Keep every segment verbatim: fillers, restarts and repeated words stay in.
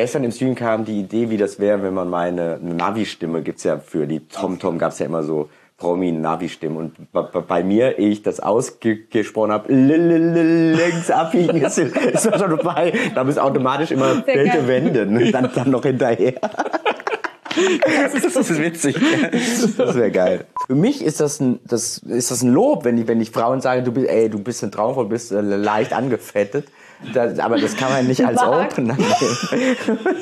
Gestern im Stream kam die Idee, wie das wäre, wenn man meine Navi-Stimme, gibt's ja für die TomTom, gab's ja immer so Promi-Navi-Stimmen. Und bei, bei mir, ehe ich das ausgesprochen habe, links abbiegen, ist, ist man schon dabei. Da ist automatisch immer Bild wenden, dann, dann noch hinterher. Das ist, das ist witzig. Das wäre geil. Für mich ist das ein, das ist das ein Lob, wenn ich, wenn ich Frauen sage, du bist, ey, du bist ein Traumfrau, du bist äh, leicht angefettet. Das, aber das kann man nicht als Opener nehmen.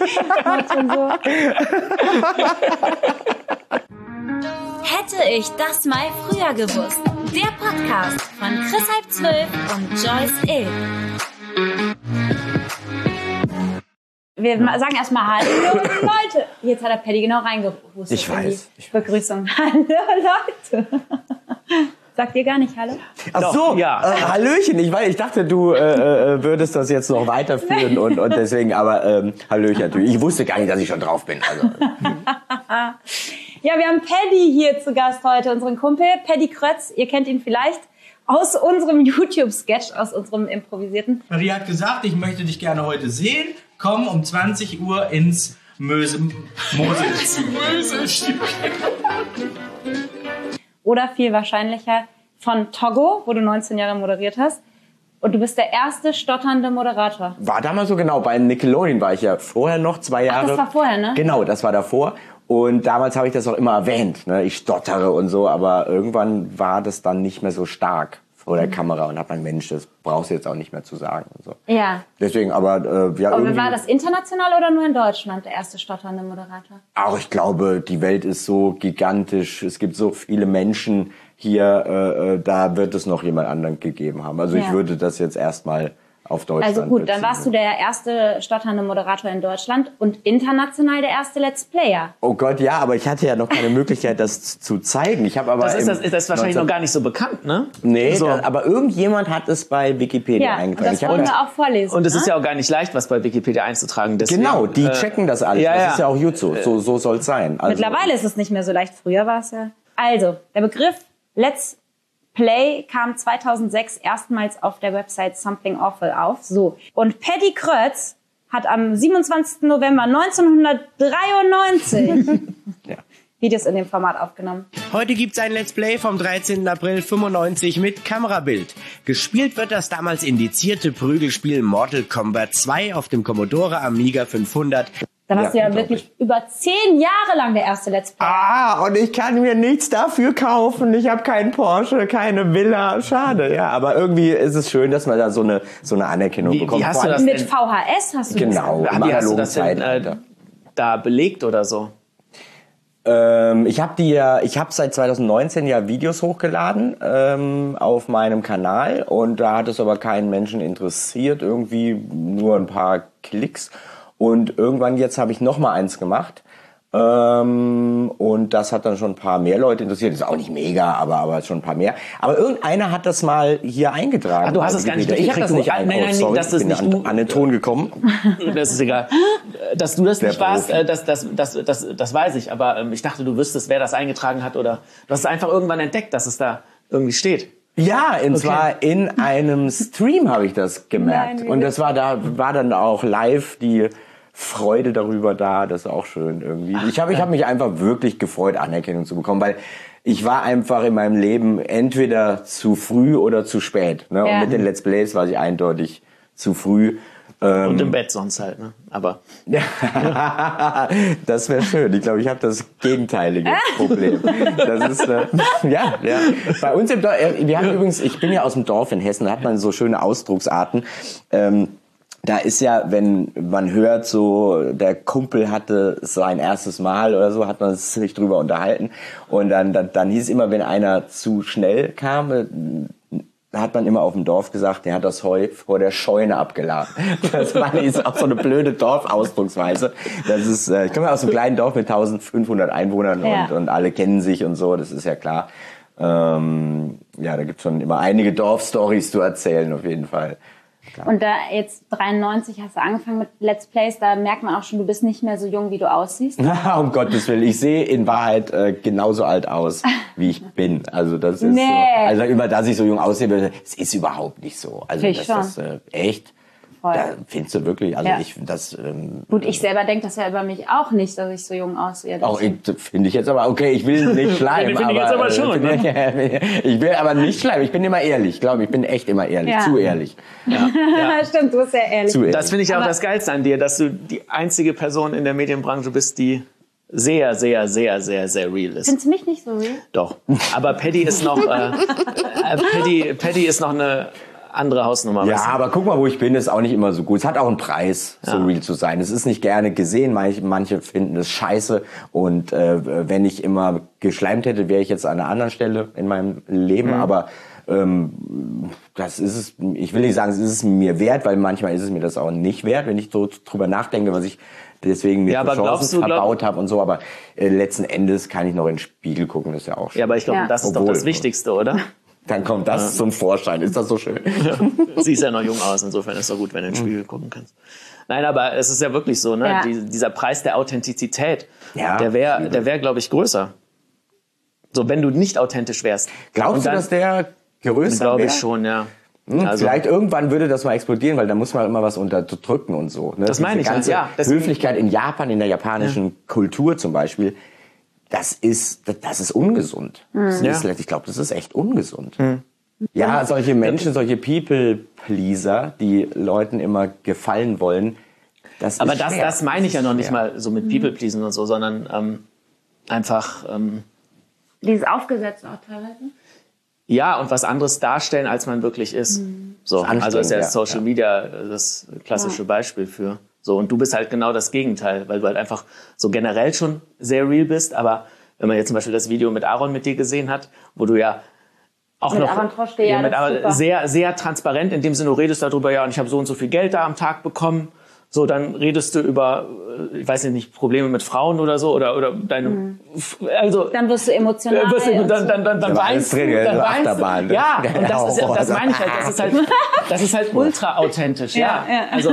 Hätte ich das mal früher gewusst. Der Podcast von Chris halb zwölf und Joyce Ill. Wir sagen erstmal Hallo Leute. Jetzt hat der Paddy genau reingehustet. Ich weiß. In die Begrüßung. Hallo Leute. Sagt ihr gar nicht Hallo? Ach so, ja. Äh, Hallöchen. Ich, weiß, ich dachte, du äh, äh, würdest das jetzt noch weiterführen und, und deswegen, aber ähm, Hallöchen natürlich. Ich wusste gar nicht, dass ich schon drauf bin. Also. Ja, wir haben Paddy hier zu Gast heute, unseren Kumpel. Paddy Krötz, ihr kennt ihn vielleicht aus unserem YouTube-Sketch, aus unserem improvisierten. Maria hat gesagt, ich möchte dich gerne heute sehen. Komm um zwanzig Uhr ins Möse... Mose... Oder viel wahrscheinlicher von Togo, wo du neunzehn Jahre moderiert hast. Und du bist der erste stotternde Moderator. War damals so genau. Bei Nickelodeon war ich ja vorher noch zwei Jahre. Ach, das war vorher, ne? Genau, das war davor. Und damals habe ich das auch immer erwähnt. Ne? Ich stottere und so, aber irgendwann war das dann nicht mehr so stark vor der mhm. Kamera und hab mein Mensch, das brauchst du jetzt auch nicht mehr zu sagen. Und so. Ja. Deswegen, aber äh, ja. Und war das international oder nur in Deutschland der erste stotternde Moderator? Auch ich glaube, die Welt ist so gigantisch. Es gibt so viele Menschen hier, äh, da wird es noch jemand anderen gegeben haben. Also ja. ich würde das jetzt erstmal auf Deutschland. Also gut, dann warst du der erste stotternde Moderator in Deutschland und international der erste Let's Player. Oh Gott, ja, aber ich hatte ja noch keine Möglichkeit, das zu zeigen. Ich habe aber das ist, das ist das wahrscheinlich noch gar nicht so bekannt, ne? Nee, so. das, aber irgendjemand hat es bei Wikipedia ja, eingetragen. Das wollen wir auch vorlesen. Und es ne? ist ja auch gar nicht leicht, was bei Wikipedia einzutragen. Deswegen, genau, die äh, checken das alles. Ja, das ja. ist ja auch gut so. So, so soll es sein. Also, mittlerweile ist es nicht mehr so leicht. Früher war es ja. Also, der Begriff Let's Play kam zweitausendsechs erstmals auf der Website Something Awful auf. So. Und Paddy Krötz hat am siebenundzwanzigsten November neunzehnhundertdreiundneunzig ja. Videos in dem Format aufgenommen. Heute gibt's ein Let's Play vom dreizehnten April fünfundneunzig mit Kamerabild. Gespielt wird das damals indizierte Prügelspiel Mortal Kombat zwei auf dem Commodore Amiga fünfhundert. Dann hast ja, du ja wirklich über zehn Jahre lang der erste Let's Play. Ah, und ich kann mir nichts dafür kaufen. Ich habe keinen Porsche, keine Villa. Schade, ja. Aber irgendwie ist es schön, dass man da so eine so eine Anerkennung wie, bekommt. Wie hast du das Mit denn? V H S hast du genau, das. Genau, wie hast du das denn, äh, da belegt oder so? Ähm, ich habe die ja, ich habe seit zweitausendneunzehn ja Videos hochgeladen ähm, auf meinem Kanal und da hat es aber keinen Menschen interessiert. Irgendwie nur ein paar Klicks. Und irgendwann jetzt habe ich noch mal eins gemacht ähm, und das hat dann schon ein paar mehr Leute interessiert. Das ist auch nicht mega, aber aber schon ein paar mehr. Aber irgendeiner hat das mal hier eingetragen. Ach, du hast es gar nicht. Ich habe das nicht. Ein. Nein, nein, oh, das ist nicht an, du. an den Ton gekommen. Das ist egal. Dass du das Der nicht warst, Profi. äh, das, das, das, das, das weiß ich. Aber ähm, ich dachte, du wüsstest, wer das eingetragen hat oder du hast es einfach irgendwann entdeckt, dass es da irgendwie steht. Ja, und Okay. zwar in einem Stream habe ich das gemerkt. Nein, und das war da war dann auch live die Freude darüber da, das ist auch schön irgendwie. Ach, ich habe ich hab mich einfach wirklich gefreut, Anerkennung zu bekommen, weil ich war einfach in meinem Leben entweder zu früh oder zu spät. Ne? Ja. Und mit den Let's Plays war ich eindeutig zu früh. Ähm, Und im Bett sonst halt, ne? Aber das wäre schön. Ich glaube, ich habe das gegenteilige Problem. Das ist äh, ja, ja. Bei uns im Dorf, wir haben übrigens, ich bin ja aus dem Dorf in Hessen, da hat man so schöne Ausdrucksarten. Ähm, Da ist ja, wenn man hört, so der Kumpel hatte sein erstes Mal oder so, hat man sich drüber unterhalten. Und dann, dann, dann hieß immer, wenn einer zu schnell kam, hat man immer auf dem Dorf gesagt, der hat das Heu vor der Scheune abgeladen. Das war ist auch so eine blöde Dorfausdrucksweise. Das ist, äh, ich komme ja aus einem kleinen Dorf mit eintausendfünfhundert Einwohnern ja. und, und alle kennen sich und so, das ist ja klar. Ähm, ja, da gibt's schon immer einige Dorfstories zu erzählen, auf jeden Fall. Klar. Und da jetzt dreiundneunzig hast du angefangen mit Let's Plays, da merkt man auch schon, du bist nicht mehr so jung, wie du aussiehst. Na, um Gottes Willen, ich sehe in Wahrheit äh, genauso alt aus, wie ich bin. Also das ist nee. so, also immer, dass ich so jung aussehe, es ist überhaupt nicht so. Also ich das schon. ist äh, echt. voll. Da findest du wirklich, also Ja. ich das ähm, Gut, ich selber denke das ja über mich auch nicht, dass ich so jung aussehe. auch ich- finde ich jetzt aber, okay, ich will nicht schleimen, Finde ich jetzt aber äh, schon, ne? ich will aber nicht schleimen, ich bin immer ehrlich, ich glaube, ich bin echt immer ehrlich, Ja. zu ehrlich. Stimmt, du bist ja ehrlich. Zu ehrlich. Das finde ich auch Aber- das Geilste an dir, dass du die einzige Person in der Medienbranche bist, die sehr, sehr, sehr, sehr, sehr real ist. Findest du mich nicht so real? Doch. Aber Paddy ist noch, äh, äh, Paddy, Paddy ist noch eine andere Hausnummer. Ja, weißt du? aber guck mal, wo ich bin, ist auch nicht immer so gut. Es hat auch einen Preis, so Ja. real zu sein. Es ist nicht gerne gesehen. Manche, manche finden es scheiße. Und äh, wenn ich immer geschleimt hätte, wäre ich jetzt an einer anderen Stelle in meinem Leben. Mhm. Aber ähm, das ist es, ich will nicht sagen, es ist es mir wert, weil manchmal ist es mir das auch nicht wert, wenn ich so drüber nachdenke, was ich deswegen mir Ja, für aber glaubst Chancen du, glaub- verbaut habe und so. Aber äh, letzten Endes kann ich noch in den Spiegel gucken, das ist ja auch schön. Ja, aber ich glaube, Ja. das ist doch Obwohl. das Wichtigste, oder? Dann kommt das zum Vorschein. Ist das so schön? Siehst ja noch jung aus, insofern ist es doch gut, wenn du in den Spiegel gucken kannst. Nein, aber es ist ja wirklich so, ne? Ja. Die, dieser Preis der Authentizität, Ja, der wäre, übel. der wäre, glaube ich, größer. So, wenn du nicht authentisch wärst. Glaubst Und du, dann- dass der größer Glaube wäre? ich schon, ja. Hm, Also- Vielleicht irgendwann würde das mal explodieren, weil da muss man immer was unterdrücken und so. Ne? Das meine Diese ich halt, ganze ja. Deswegen- Höflichkeit in Japan, in der japanischen Kultur zum Beispiel, das ist, das, das ist ungesund. Das Ja. ist, ich glaube, das ist echt ungesund. Ja, solche Menschen, solche People-Pleaser, die Leuten immer gefallen wollen, das Aber ist das, schwer. das meine ich ja noch nicht schwer. mal so mit People-Pleasen und so, sondern ähm, einfach, ähm, Dieses Aufgesetzte auch teilweise. ja, und was anderes darstellen, als man wirklich ist. So, anstrengend, also ist ja ja, Social ja. Media das klassische Beispiel für. So, und du bist halt genau das Gegenteil, weil du halt einfach so generell schon sehr real bist, aber wenn man jetzt zum Beispiel das Video mit Aaron mit dir gesehen hat, wo du ja auch Mit noch Aaron Troschke, ja, mit das ist Aaron, super. sehr, sehr transparent, in dem Sinne, du redest darüber, ja, und ich habe so und so viel Geld da am Tag bekommen. So, dann redest du über, äh, ich weiß nicht, Probleme mit Frauen oder so, oder, oder deine, also, Dann wirst du emotional. äh, wirst du- und dann, so. dann, dann, dann Da war alles weinst du, drin, dann so weinst du. Achterbahn, ne? Ja, und das, ist, Oh, das so. meine ich halt, das ist halt, das ist halt ultra authentisch, ja. Ja, ja. Also,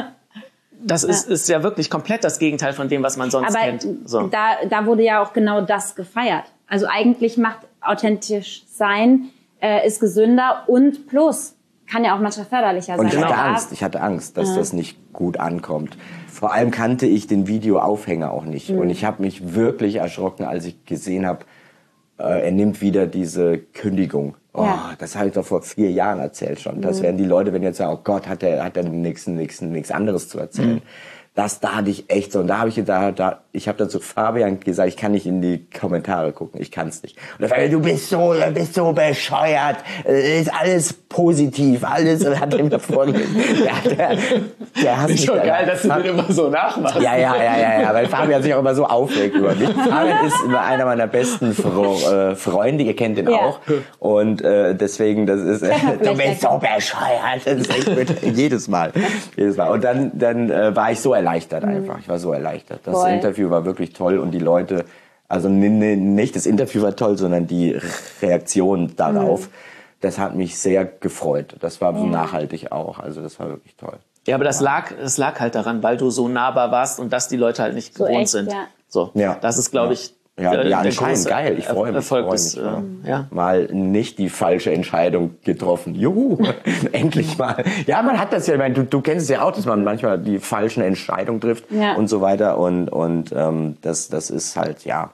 das ist, ist ja wirklich komplett das Gegenteil von dem, was man sonst Aber kennt. So. da, da wurde ja auch genau das gefeiert. Also eigentlich macht authentisch sein, äh, ist gesünder und plus kann ja auch manchmal förderlicher Und sein. ich hatte Also Angst, ich hatte Angst, dass das nicht gut ankommt. Vor allem kannte ich den Videoaufhänger auch nicht. Mhm. Und ich habe mich wirklich erschrocken, als ich gesehen habe, äh, er nimmt wieder diese Kündigung. Oh, Ja. das habe ich doch vor vier Jahren erzählt schon. Das werden die Leute, wenn jetzt sagen, oh Gott, hat er hat er nichts nichts nichts anderes zu erzählen. Das da hatte ich echt so. Und da habe ich da, da ich habe dann zu Fabian gesagt, ich kann nicht in die Kommentare gucken, ich kann es nicht. Und er sagt, du bist so, du bist so bescheuert, äh, ist alles positiv, alles. Und hat ihm davor gelesen. Ja, der, der hasst mich Schon da. geil, dass du den immer so nachmachst. Ja, ja, ja, ja, ja, weil Fabian sich auch immer so aufregt über mich. Fabian ist immer einer meiner besten Fro äh, Freunde, ihr kennt ihn Ja. auch. Und äh, deswegen, das ist, äh, Stefan du vielleicht bist so bescheuert. Das ist echt gut. Jedes Mal. Jedes Mal. Und dann, dann äh, war ich so erleichtert einfach. Ich war so erleichtert. Das Voll. Interview war wirklich toll und die Leute, also n- n- nicht das Interview war toll, sondern die Reaktion darauf, das hat mich sehr gefreut. Das war so nachhaltig auch. Also das war wirklich toll. Ja, aber das lag, es lag halt daran, weil du so nahbar warst und dass die Leute halt nicht So gewohnt echt, sind. ja. So, Ja. das ist, glaube ich, Ja, der, ja der anscheinend große geil. Ich freue mich. Erfolg freu des, mich, äh, ja. ja. Mal nicht die falsche Entscheidung getroffen. Juhu, endlich mal. Ja, man hat das ja, ich meine, du, du kennst es ja auch, dass man manchmal die falschen Entscheidungen trifft Ja. und so weiter. Und, und ähm, das, das ist halt, ja,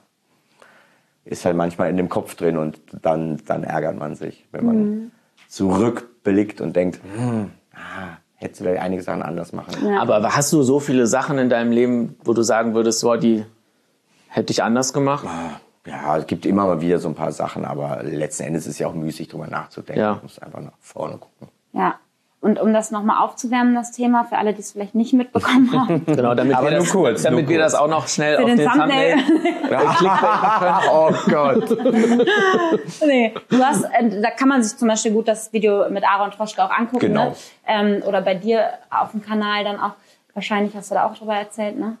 ist halt manchmal in dem Kopf drin und dann, dann ärgert man sich, wenn man Mhm. zurückblickt und denkt, hm, ah, hättest du vielleicht einige Sachen anders machen. Ja. Aber hast du so viele Sachen in deinem Leben, wo du sagen würdest, so, die hätte ich anders gemacht? Ja, es gibt immer mal wieder so ein paar Sachen, aber letzten Endes ist es ja auch müßig, drüber nachzudenken. Ja. Man muss einfach nach vorne gucken. Ja. Und um das nochmal aufzuwärmen, das Thema, für alle, die es vielleicht nicht mitbekommen haben. Genau, damit Aber wir, nur das, kurz, damit nur wir kurz. das auch noch schnell Für auf den den Thumbnail. Thumbnail Oh Gott. Nee. Du hast, äh, da kann man sich zum Beispiel gut das Video mit Aaron Troschke auch angucken. Genau. Ne? Ähm, oder bei dir auf dem Kanal dann auch. Wahrscheinlich hast du da auch drüber erzählt, ne?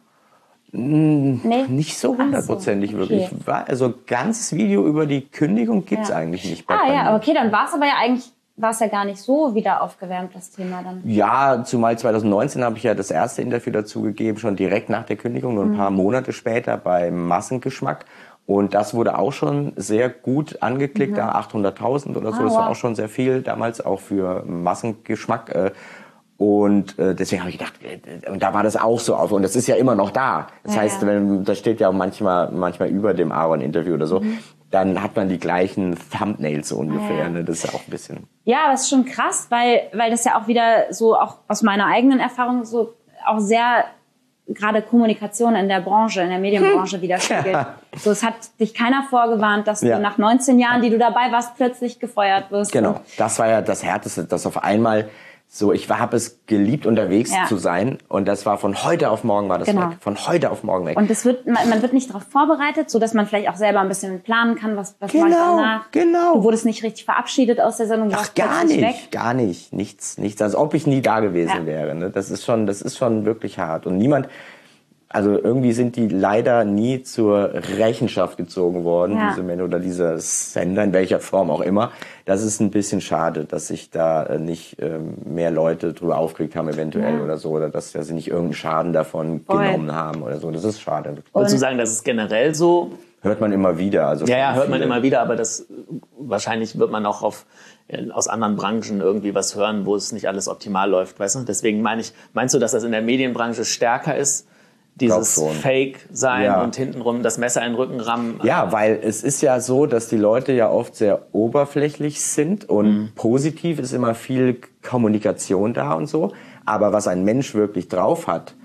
Nee? Nicht so hundertprozentig Ach so, okay. wirklich. War- Also ganzes Video über die Kündigung gibt's Ja. eigentlich nicht. bei Ah ja, mir. okay, dann war es aber ja eigentlich, war es ja gar nicht so wieder aufgewärmt, das Thema dann. Ja, zumal zwanzig neunzehn habe ich ja das erste Interview dazu gegeben, schon direkt nach der Kündigung, nur ein paar Monate später bei Massengeschmack. Und das wurde auch schon sehr gut angeklickt, da achthunderttausend oder so. Ah, Das war wow. auch schon sehr viel damals, auch für Massengeschmack. äh, Und äh, deswegen habe ich gedacht, äh, und da war das auch so auf. Und das ist ja immer noch da. Das ja, heißt, ja. wenn, das steht ja auch manchmal, manchmal über dem Aaron-Interview oder so, mhm. dann hat man die gleichen Thumbnails so ungefähr. Ja. Ne? Das ist ja auch ein bisschen... Ja, aber es ist schon krass, weil, weil das ja auch wieder so, auch aus meiner eigenen Erfahrung, so auch sehr... gerade Kommunikation in der Branche, in der Medienbranche widerspiegelt. Ja. So, es hat dich keiner vorgewarnt, dass ja. du nach neunzehn Jahren, die du dabei warst, plötzlich gefeuert wirst. Genau, das war ja das Härteste, dass auf einmal so, ich habe es geliebt, unterwegs ja. zu sein und das war von heute auf morgen war das genau. weg. Von heute auf morgen weg. Und es wird, man, man wird nicht darauf vorbereitet, so dass man vielleicht auch selber ein bisschen planen kann, was, was genau, mache ich danach. Genau. Du wurdest nicht richtig verabschiedet aus der Sendung. Ach, gar nicht, weg. gar nicht, nichts, nichts, als ob ich nie da gewesen ja. wäre. Ne? Das ist schon, das ist schon wirklich hart und niemand... Also irgendwie sind die leider nie zur Rechenschaft gezogen worden, ja. diese Männer oder dieser Sender, in welcher Form auch immer. Das ist ein bisschen schade, dass sich da nicht ähm, mehr Leute drüber aufgeregt haben eventuell ja. oder so, oder dass, dass sie nicht irgendeinen Schaden davon Voll. genommen haben oder so. Das ist schade. Würdest du sagen, das ist generell so? Hört man immer wieder. Also ja, ja, hört man immer wieder, aber das wahrscheinlich wird man auch auf, aus anderen Branchen irgendwie was hören, wo es nicht alles optimal läuft, weißt du? Deswegen meine ich, meinst du, dass das in der Medienbranche stärker ist? Dieses Fake-Sein ja. und hintenrum das Messer in den Rücken rammen. Ja, weil es ist ja so, dass die Leute ja oft sehr oberflächlich sind und mhm. positiv ist immer viel Kommunikation da und so. Aber was ein Mensch wirklich drauf hat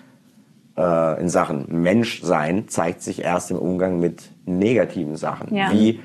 äh, in Sachen Menschsein, zeigt sich erst im Umgang mit negativen Sachen. Ja. Wie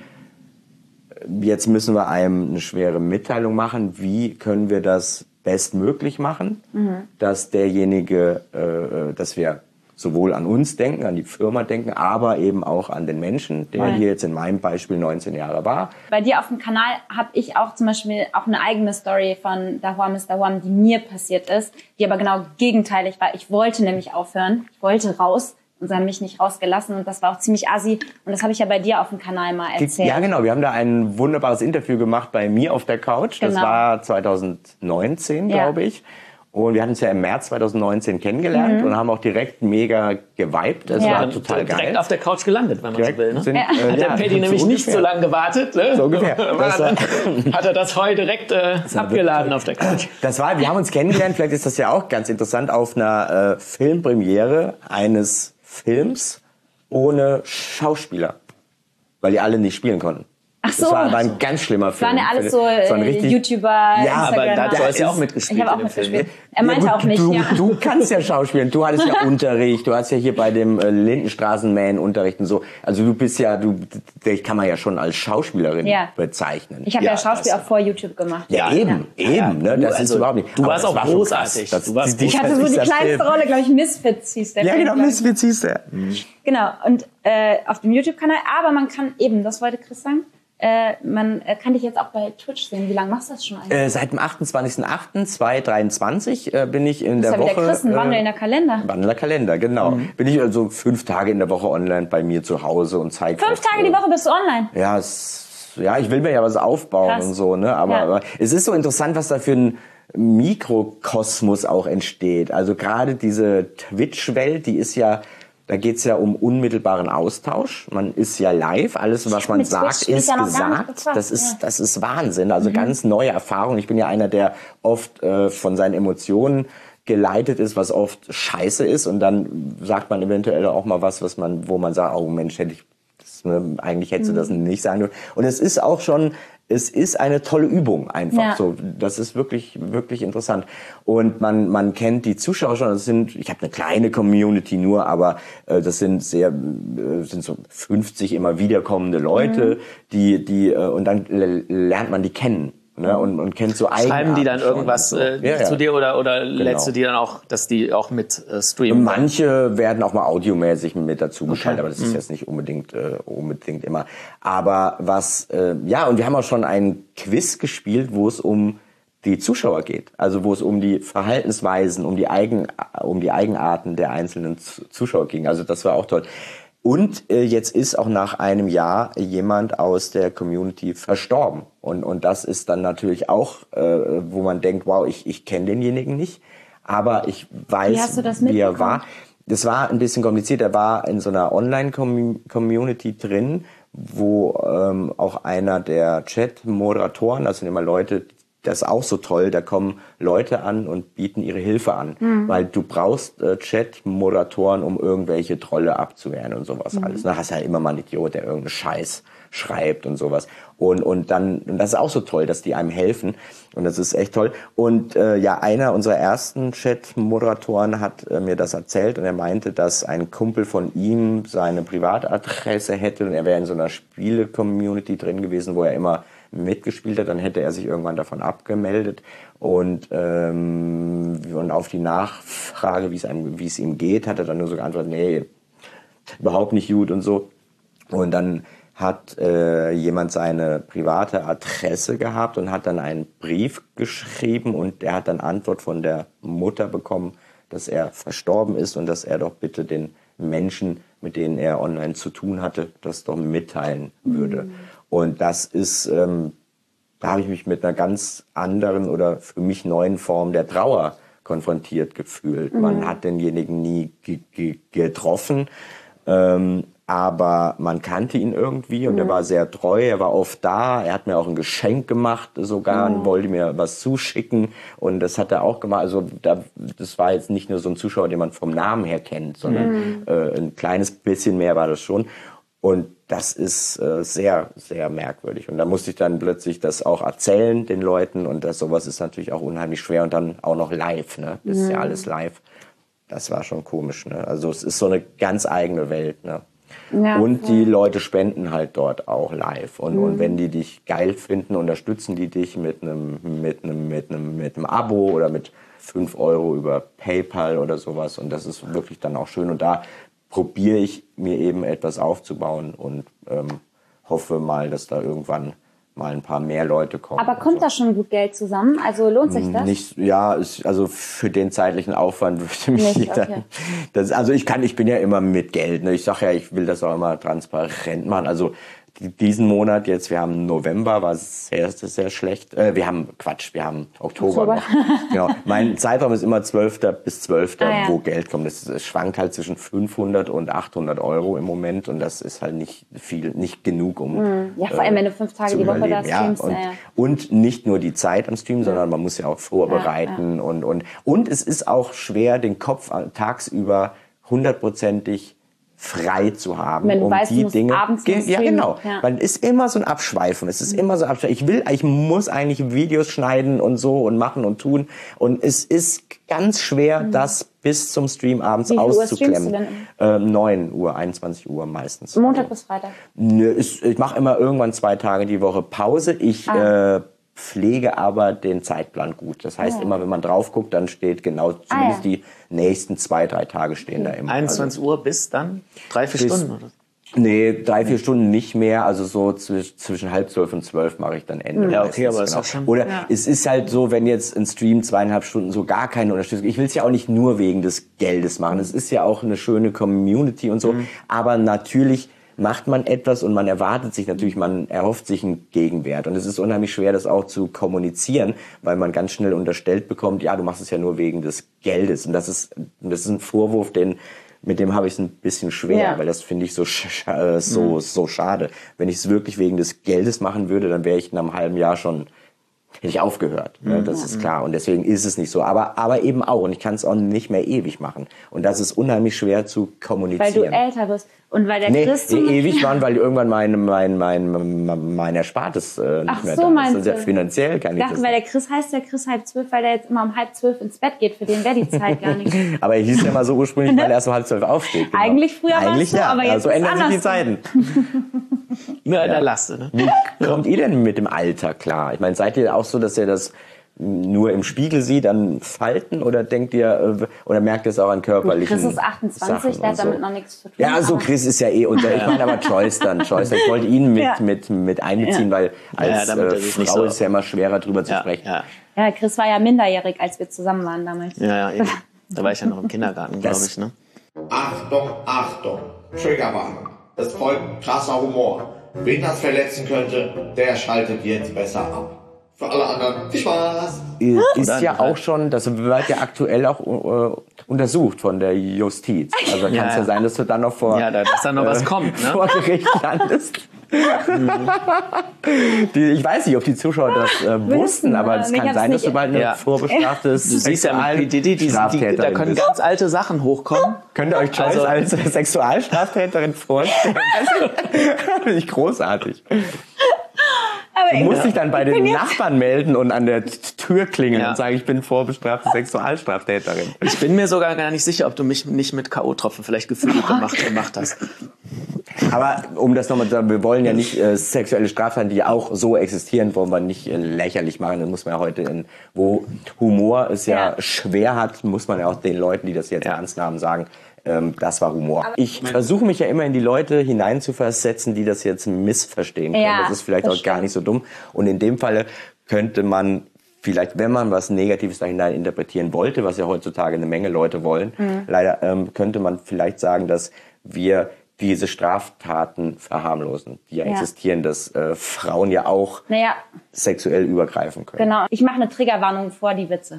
jetzt müssen wir einem eine schwere Mitteilung machen, wie können wir das bestmöglich machen, mhm. dass derjenige, äh, dass wir sowohl an uns denken, an die Firma denken, aber eben auch an den Menschen, der Nein. hier jetzt in meinem Beispiel neunzehn Jahre war. Bei dir auf dem Kanal habe ich auch zum Beispiel auch eine eigene Story von Da Huam ist Da Huam, die mir passiert ist, die aber genau gegenteilig war. Ich wollte nämlich aufhören, ich wollte raus und sie haben mich nicht rausgelassen und das war auch ziemlich assi und das habe ich ja bei dir auf dem Kanal mal erzählt. Ja genau, wir haben da ein wunderbares Interview gemacht bei mir auf der Couch, das genau. war zwanzig neunzehn, ja. glaube ich. Und wir hatten uns ja im März zwanzig neunzehn kennengelernt mhm. und haben auch direkt mega geweibt. Das ja. war total geil. Direkt auf der Couch gelandet, wenn man direkt so will. Ne? Sind, ja. äh, hat der ja, Paddy nämlich so nicht so lange gewartet. Ne? So ungefähr. Das war, hat er das heu direkt äh, abgeladen auf der Couch. Das war, wir haben uns kennengelernt, vielleicht ist das ja auch ganz interessant, auf einer äh, Filmpremiere eines Films ohne Schauspieler. Weil die alle nicht spielen konnten. Ach so. Das war, war ein ganz schlimmer Film. Das waren ja alles so richtig, YouTuber, ja, aber da Instagram. du hast ja auch mitgespielt. Ich habe auch in dem mitgespielt. Film. Er meinte ja, gut, auch nicht, du, ja. Du kannst ja Schauspielen. Du hattest ja Unterricht. Du hast ja hier bei dem äh, Lindenstraßenman Unterricht und so. Also du bist ja, du, dich kann man ja schon als Schauspielerin ja. bezeichnen. Ich habe ja, ja Schauspiel das, auch vor YouTube gemacht. Ja, ja eben, ja. eben. Ne? Das also, ist überhaupt nicht. Du warst auch war großartig. Das, du warst die, ich hatte so die kleinste Film. Rolle, glaube ich, Misfits hieß der. Ja, Film, genau, Misfits hieß der. Mhm. Genau, und äh, auf dem YouTube-Kanal. Aber man kann eben, das wollte Chris sagen, Äh, man äh, kann dich jetzt auch bei Twitch sehen. Wie lange machst du das schon eigentlich? Äh, seit dem achtundzwanzigsten achten zweitausenddreiundzwanzig äh, bin ich in das der ist ja Woche... Wieder Chris, ein Wandel äh, in der Kalender. Wandel in der Kalender, genau. Mhm. Bin ich also fünf Tage in der Woche online bei mir zu Hause und zeige... Fünf oft, Tage die Woche bist du online? Ja, es, ja, ich will mir ja was aufbauen Krass. und so, ne? Aber, Ja. aber es ist so interessant, was da für ein Mikrokosmos auch entsteht. Also gerade diese Twitch-Welt, die ist ja... Da geht's ja um unmittelbaren Austausch. Man ist ja live. Alles, was man mit sagt, Twitch bin ich ist ja noch gar nicht gesagt. befasst, Das ist, ja. das ist Wahnsinn. Also ganz neue Erfahrung. Ich bin ja einer, der oft äh, von seinen Emotionen geleitet ist, was oft scheiße ist. Und dann sagt man eventuell auch mal was, was man, wo man sagt, oh Mensch, hätte ich, das, ne, eigentlich hättest du das nicht sagen dürfen. Und es ist auch schon, es ist eine tolle Übung einfach. Ja. So, das ist wirklich, wirklich interessant. Und man, man kennt die Zuschauer schon. Das sind, ich habe eine kleine Community nur, aber äh, das sind sehr, äh, sind so fünfzig immer wiederkommende Leute, mhm. die, die, äh, und dann lernt man die kennen. Ne, und, und kennt so Eigenarten. Schreiben die dann irgendwas so. äh, ja, ja. zu dir oder, oder Genau. lädst du die dann auch, dass die auch mit äh, streamen? Manche werden auch mal audiomäßig mit dazu geschaltet, Okay. aber das ist Mhm. jetzt nicht unbedingt äh, unbedingt immer. Aber was, äh, ja, und wir haben auch schon ein Quiz gespielt, wo es um die Zuschauer geht. Also wo es um die Verhaltensweisen, um die, Eigen, um die Eigenarten der einzelnen Zuschauer ging. Also das war auch toll. Und äh, jetzt ist auch nach einem Jahr jemand aus der Community verstorben. Und, und das ist dann natürlich auch, äh, wo man denkt, wow, ich, ich kenne denjenigen nicht, aber ich weiß, Wie hast du das wie er mitbekommen? war. Das war ein bisschen kompliziert. Er war in so einer Online-Community drin, wo ähm, auch einer der Chat-Moderatoren, das sind immer Leute, das ist auch so toll, da kommen Leute an und bieten ihre Hilfe an. Mhm. Weil du brauchst äh, Chat-Moderatoren, um irgendwelche Trolle abzuwehren und sowas mhm. alles. Da hast du ja immer mal einen Idiot, der irgendeinen Scheiß schreibt und sowas. Und, und dann, und das ist auch so toll, dass die einem helfen. Und das ist echt toll. Und äh, ja, einer unserer ersten Chat-Moderatoren hat äh, mir das erzählt und er meinte, dass ein Kumpel von ihm seine Privatadresse hätte und er wäre in so einer Spiele-Community drin gewesen, wo er immer mitgespielt hat, dann hätte er sich irgendwann davon abgemeldet und, ähm, und auf die Nachfrage, wie es einem, wie es ihm geht, hat er dann nur so geantwortet, nee, überhaupt nicht gut und so. Und dann hat äh, jemand seine private Adresse gehabt und hat dann einen Brief geschrieben und er hat dann Antwort von der Mutter bekommen, dass er verstorben ist und dass er doch bitte den Menschen, mit denen er online zu tun hatte, das doch mitteilen würde. Mhm. Und das ist, ähm, da habe ich mich mit einer ganz anderen oder für mich neuen Form der Trauer konfrontiert gefühlt. Mhm. Man hat denjenigen nie ge- ge- getroffen, ähm, aber man kannte ihn irgendwie und mhm. er war sehr treu, er war oft da, er hat mir auch ein Geschenk gemacht sogar mhm. und wollte mir was zuschicken und das hat er auch gemacht. Also da, das war jetzt nicht nur so ein Zuschauer, den man vom Namen her kennt, sondern mhm. äh, ein kleines bisschen mehr war das schon. Und das ist äh, sehr, sehr merkwürdig. Und da musste ich dann plötzlich das auch erzählen den Leuten. Und das sowas ist natürlich auch unheimlich schwer. Und dann auch noch live, ne? Das ist ja alles live. Das war schon komisch, ne? Also es ist so eine ganz eigene Welt, ne? Ja, und die ja. Leute spenden halt dort auch live. Und, mhm. und wenn die dich geil finden, unterstützen die dich mit einem, mit einem, mit einem, mit einem Abo oder mit fünf Euro über PayPal oder sowas. Und das ist wirklich dann auch schön. Und da probiere ich mir eben etwas aufzubauen und ähm, hoffe mal, dass da irgendwann mal ein paar mehr Leute kommen. Aber kommt so. Da schon gut Geld zusammen? Also lohnt sich das? Nicht, ja, ist, also für den zeitlichen Aufwand würde mich nicht, okay. dann, das, also ich kann, ich bin ja immer mit Geld. Ne? Ich sage ja, ich will das auch immer transparent machen. Also diesen Monat jetzt, wir haben November, war sehr, sehr schlecht. Äh, wir haben, Quatsch, wir haben Oktober. Oktober. Noch. Genau. Mein Zeitraum ist immer zwölfter bis zwölfter, ah, ja. wo Geld kommt. Das, das schwankt halt zwischen fünfhundert und achthundert Euro im Moment und das ist halt nicht viel, nicht genug, um mhm. Ja, vor allem, wenn du fünf Tage die Woche da streamst. Ja, und, ja, ja. und nicht nur die Zeit am Stream, ja. sondern man muss ja auch vorbereiten. Ja, ja. Und, und, und es ist auch schwer, den Kopf tagsüber hundertprozentig frei zu haben, wenn du um weißt, die du musst Dinge. abends Ge- ja, genau. Ja. Weil es ist immer so ein Abschweifen. Es ist mhm. immer so ein Abschweifen. Ich will, ich muss eigentlich Videos schneiden und so und machen und tun. Und es ist ganz schwer, mhm. das bis zum Stream abends Wie viel auszuklemmen. Uhr streamst du denn? Ähm, neun Uhr, einundzwanzig Uhr meistens. Montag bis Freitag? Nö, ich, ich mache immer irgendwann zwei Tage die Woche Pause. Ich ah. äh, pflege aber den Zeitplan gut. Das heißt, ah. immer wenn man drauf guckt, dann steht genau, zumindest ah, ja. die nächsten zwei, drei Tage stehen okay. da immer. einundzwanzig Uhr bis dann? Drei, vier bis, Stunden? Oder? Nee, drei, vier Stunden nicht mehr. Also so zwischen, zwischen halb zwölf und zwölf mache ich dann Ende. Ja, okay, aber genau. ist auch schon... Oder ja. es ist halt so, wenn jetzt ein Stream zweieinhalb Stunden so gar keine Unterstützung... Ich will es ja auch nicht nur wegen des Geldes machen. Es ist ja auch eine schöne Community und so. Mhm. Aber natürlich macht man etwas und man erwartet sich natürlich, man erhofft sich einen Gegenwert. Und es ist unheimlich schwer, das auch zu kommunizieren, weil man ganz schnell unterstellt bekommt, ja, du machst es ja nur wegen des Geldes. Und das ist, das ist ein Vorwurf, den, mit dem habe ich es ein bisschen schwer, ja. weil das finde ich so, sch- so, mhm. so schade. Wenn ich es wirklich wegen des Geldes machen würde, dann wäre ich in einem halben Jahr schon, hätte ich aufgehört. Mhm. Ne? Das ist klar. Und deswegen ist es nicht so. Aber, aber eben auch. Und ich kann es auch nicht mehr ewig machen. Und das ist unheimlich schwer zu kommunizieren. Weil du älter bist. Und weil der nee, Chris... Nee, ewig waren, weil irgendwann mein, mein, mein, mein Erspartes äh, nicht Ach mehr so, da ist. Also ja, finanziell kann ich ich dachte, das weil nicht. der Chris heißt der Chris halb zwölf, weil der jetzt immer um halb zwölf ins Bett geht. Für den wäre die Zeit gar nicht. Aber er hieß ja mal so ursprünglich, weil er erst um halb zwölf aufsteht. Genau. Eigentlich früher war es so, ja, aber jetzt also ist ändern sich die anders. Zeiten. Nur in der Laste, ne? Wie kommt ihr denn mit dem Alter klar? Ich meine, seid ihr auch so, dass ihr das nur im Spiegel sieht, an Falten, oder denkt ihr, oder merkt ihr es auch an körperlichen Chris ist achtundzwanzig, der hat so. damit noch nichts zu tun. Ja, also Chris ist ja eh, und ich meine aber Joyce dann, Joyce, ich wollte ihn mit, ja. mit, mit einbeziehen, ja. weil als ja, äh, Frau so ist ja immer schwerer drüber zu ja, sprechen. Ja. ja, Chris war ja minderjährig, als wir zusammen waren damals. Ja, ja, eben. Da war ich ja noch im Kindergarten, glaube ich, ne? Achtung, Achtung, Triggerwarnung. Es folgt krasser Humor. Wen das verletzen könnte, der schaltet jetzt besser ab. Für alle anderen, viel Spaß! Ist dann ja auch schon, das wird ja aktuell auch äh, untersucht von der Justiz. Also kann es ja, ja sein, dass du dann noch vor, ja, dass dann noch äh, was kommt, ne? vor Gericht landest. Die, ich weiß nicht, ob die Zuschauer das äh, wussten, aber es Ich kann hab's sein, dass nicht- du bald eine Ja. vorbestrafte Du siehst ja mit P. Diddy, die, die, da können ganz alte Sachen hochkommen. Könnt ihr euch Joyce Also- als Sexualstraftäterin vorstellen? Das finde ich großartig. Aber Du musst dich dann bei ich bin den jetzt- Nachbarn melden und an der T- Tür klingeln Ja. und sagen, ich bin vorbestrafte Sexualstraftäterin. Ich bin mir sogar gar nicht sicher, ob du mich nicht mit K O-Tropfen vielleicht gefühlt gemacht, gemacht hast. Aber um das nochmal zu sagen, wir wollen ja nicht äh, sexuelle Straftaten, die auch so existieren, wollen wir nicht äh, lächerlich machen. Das muss man ja heute, in, wo Humor es ja, Ja. schwer hat, muss man ja auch den Leuten, die das jetzt ernst nahmen, sagen, ähm, das war Humor. Ich versuche mich ja immer in die Leute hineinzuversetzen, die das jetzt missverstehen können. Ja, das ist vielleicht das auch gar stimmt. nicht so dumm. Und in dem Falle könnte man vielleicht, wenn man was Negatives da hinein interpretieren wollte, was ja heutzutage eine Menge Leute wollen, Mhm. leider ähm, könnte man vielleicht sagen, dass wir diese Straftaten verharmlosen, die ja, Ja. existieren, dass äh, Frauen ja auch Naja, sexuell übergreifen können. genau. Ich mache eine Triggerwarnung vor die Witze.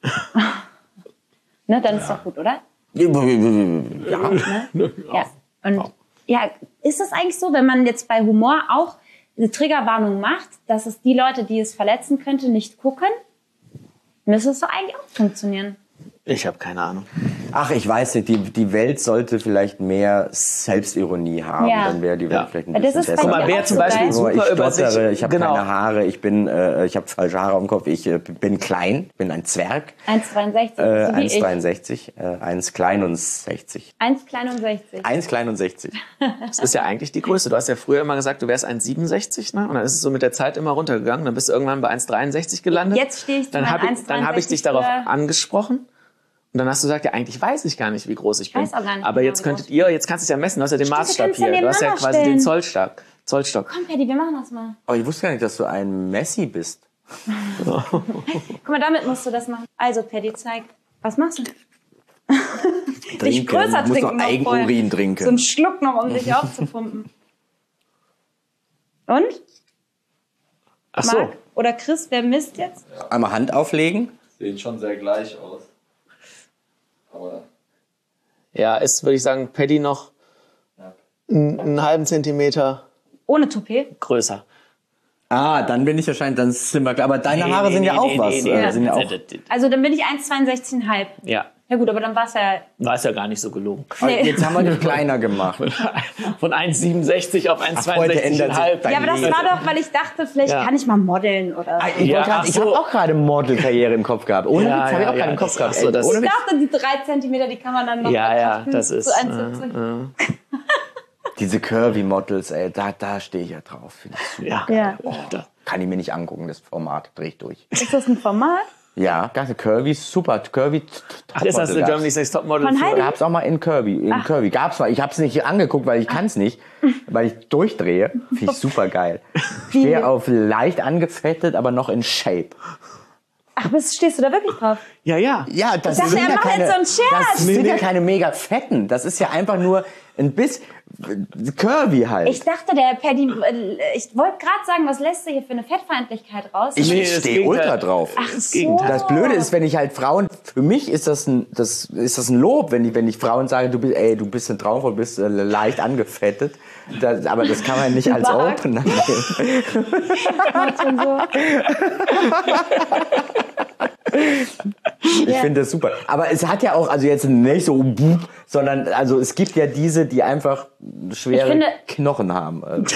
Ne, dann ist doch gut, oder? Ja. Ne? Ja. Und ja, ist es eigentlich so, wenn man jetzt bei Humor auch eine Triggerwarnung macht, dass es die Leute, die es verletzen könnte, nicht gucken? Müsste es doch eigentlich auch funktionieren. Ich habe keine Ahnung. Ach, ich weiß nicht, die, die Welt sollte vielleicht mehr Selbstironie haben, Ja. dann wäre die Welt Ja. vielleicht ein Das bisschen ist bei besser. dir Guck mal, wer auch zum so Beispiel geil. Nur ich super über sich... stottere, ich habe genau. keine Haare, ich bin, äh, ich habe falsche Haare am Kopf, ich äh, bin klein, bin ein Zwerg, eins Komma dreiundsechzig, äh, so wie eins ich. Komma dreiundsechzig, äh, eins kleinundsechzig. eins Komma sechzig. eins kleinundsechzig. Das ist ja eigentlich die Größe. Du hast ja früher immer gesagt, du wärst eins Komma siebenundsechzig, ne? Und dann ist es so mit der Zeit immer runtergegangen. Dann bist du irgendwann bei eins Komma dreiundsechzig gelandet. Jetzt stehe ich zu Dann meinem habe ich, dann hab ich dich eins darauf Komma dreiundsechzig angesprochen. Und dann hast du gesagt, ja, eigentlich weiß ich gar nicht, wie groß ich bin. Weiß auch gar nicht Aber genau, jetzt wie könntet groß ihr, jetzt kannst du es ja messen, du hast ja den Stimmt, du Maßstab kannst ja hier. Du hast ja nebeneinander quasi den stellen. Zollstock. Zollstock. Komm, Paddy, wir machen das mal. Aber ich wusste gar nicht, dass du ein Messi bist. Guck mal, damit musst du das machen. Also, Paddy, zeig. Was machst du? Dich Trinken. größer Du musst trinken noch noch vorher. Eigenurin trinken. So einen Schluck noch, um dich aufzupumpen. Und? Ach so. Marc oder Chris, wer misst jetzt? Einmal Hand auflegen. Sehen schon sehr gleich aus. Aber Ja, ist, würde ich sagen, Paddy noch einen, einen halben Zentimeter Ohne Toupet? größer. Ah, dann bin ich wahrscheinlich, dann sind wir klar. Aber deine Haare sind ja auch was. äh, sind ja auch, Also, dann bin ich eins Komma zweiundsechzig Komma fünf. Ja, Ja gut, aber dann war es ja... war es ja gar nicht so gelogen. Nee. Jetzt haben wir dich kleiner gemacht. Von eins Komma siebenundsechzig auf eins Komma heute zweiundsechzig ändert sich Komma fünf. dein Ja, aber das Leben. war doch, weil ich dachte, vielleicht Ja. kann ich mal modeln oder so. Ich, Ja, wollte grad- ach ich so. habe auch gerade Modelkarriere im Kopf gehabt. Ohne Ja, Witz habe ich ja, auch gerade ja, im Kopf das- gehabt. ach so, ey. das- Ohne Ich Witz. dachte, die drei Zentimeter, die kann man dann noch Ja, ja, abkürzen das ist... zu eins Komma siebzig. äh, äh, Diese Curvy-Models, ey, da, da stehe ich ja drauf. Finde ich super. ja. Ja. Oh, da. Kann ich mir nicht angucken, das Format. Dreh ich durch. Ist das ein Format? Ja, ganze Curvy, super. Curvy. Ach, ist das der Germany's Next Topmodel? Von für- Heidi? Gab's auch mal in Kirby. In Kirby gab's mal. Ich hab's nicht angeguckt, weil ich kann's nicht, weil ich durchdrehe. Finde ich super geil. Ich stehe auf leicht angefettet, aber noch in Shape. Ach, bist, stehst du da wirklich drauf? Ja, ja. Ja, das dachte, sind er ja macht keine, jetzt so einen Scherz. das sind ja keine mega fetten. Das ist ja einfach nur ein bisschen Curvy halt. Ich dachte, der Paddy, äh, ich wollte gerade sagen, was lässt du hier für eine Fettfeindlichkeit raus? Ich Nee, das stehe Gegenteil. ultra drauf. Ach das so. Gegenteil. Das Blöde ist, wenn ich halt Frauen, für mich ist das ein, das ist das ein Lob, wenn ich, wenn ich Frauen sage, du bist, ey, du bist ein Traumfrau, du bist äh, leicht angefettet. Das, aber das kann man nicht als Marc. Opener nehmen. Macht schon so. Ich finde das super. Aber es hat ja auch, also jetzt nicht so, sondern also es gibt ja diese, die einfach schwere Ich finde- Knochen haben. Also,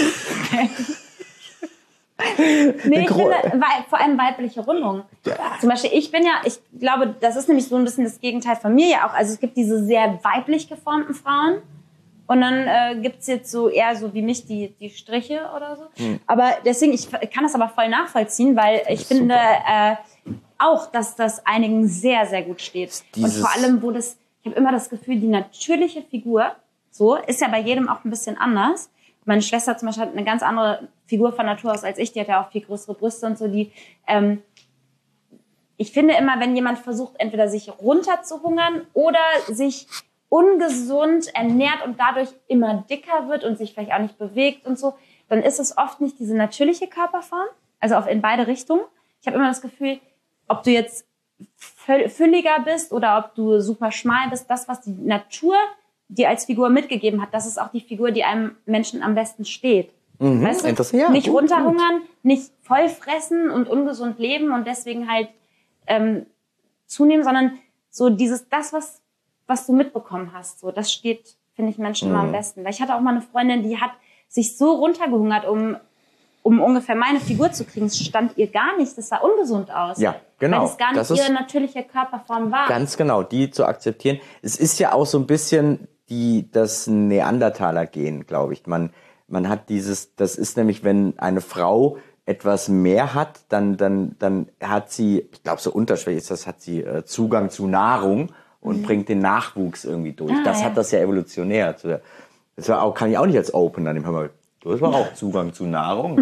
Nee, ich Gro- finde wei- vor allem weibliche Rundung. Zum Beispiel, ich bin ja, ich glaube, das ist nämlich so ein bisschen das Gegenteil von mir ja auch. Also es gibt diese sehr weiblich geformten Frauen und dann äh, gibt's jetzt so eher so wie mich die, die Striche oder so. Hm. Aber deswegen, ich kann das aber voll nachvollziehen, weil ich finde äh, auch, dass das einigen sehr, sehr gut steht. Dieses- Und vor allem, wo das, ich habe immer das Gefühl, die natürliche Figur, so, ist ja bei jedem auch ein bisschen anders. Meine Schwester zum Beispiel hat eine ganz andere Figur von Natur aus als ich. Die hat ja auch viel größere Brüste und so. Die, ähm, ich finde immer, wenn jemand versucht, entweder sich runterzuhungern oder sich ungesund ernährt und dadurch immer dicker wird und sich vielleicht auch nicht bewegt und so, dann ist es oft nicht diese natürliche Körperform. Also auf, in beide Richtungen. Ich habe immer das Gefühl, ob du jetzt füll- fülliger bist oder ob du super schmal bist, das, was die Natur dir als Figur mitgegeben hat, das ist auch die Figur, die einem Menschen am besten steht. Mhm, weißt du? interessant, ja, nicht gut, runterhungern, nicht voll fressen und ungesund leben und deswegen halt ähm, zunehmen, sondern so dieses, das, was, was du mitbekommen hast, so, das steht, finde ich, Menschen immer am besten. Weil ich hatte auch mal eine Freundin, die hat sich so runtergehungert, um, um ungefähr meine Figur zu kriegen. Es stand ihr gar nicht, das sah ungesund aus. Ja, genau. Weil es gar nicht Das ist ihre natürliche Körperform war. Ganz genau, die zu akzeptieren. Es ist ja auch so ein bisschen die, das Neandertaler-Gen, glaube ich. Man, man hat dieses, das ist nämlich, wenn eine Frau etwas mehr hat, dann, dann, dann hat sie, ich glaube, so unterschwellig ist das, hat sie äh, Zugang zu Nahrung und mhm. bringt den Nachwuchs irgendwie durch. Ah, das ja. hat das ja evolutionär. Das war auch, kann ich auch nicht als Open an dem, hör mal, du hast aber auch Zugang zu Nahrung.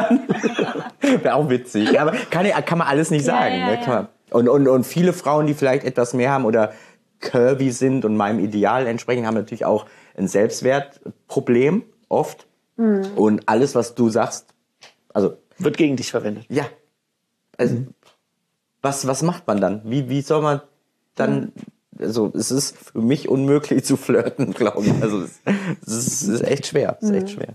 Wäre auch witzig. Aber kann, kann man alles nicht sagen. Ja, ja, ne? Kann man, und, und, und viele Frauen, die vielleicht etwas mehr haben oder curvy sind und meinem Ideal entsprechen, haben natürlich auch ein Selbstwertproblem oft. Mhm. Und alles, was du sagst, also wird gegen dich verwendet. Ja. Also, mhm. was, was macht man dann? Wie, wie soll man dann... Also es ist für mich unmöglich zu flirten, glaube ich. Also es, es ist echt schwer. Es ist echt schwer.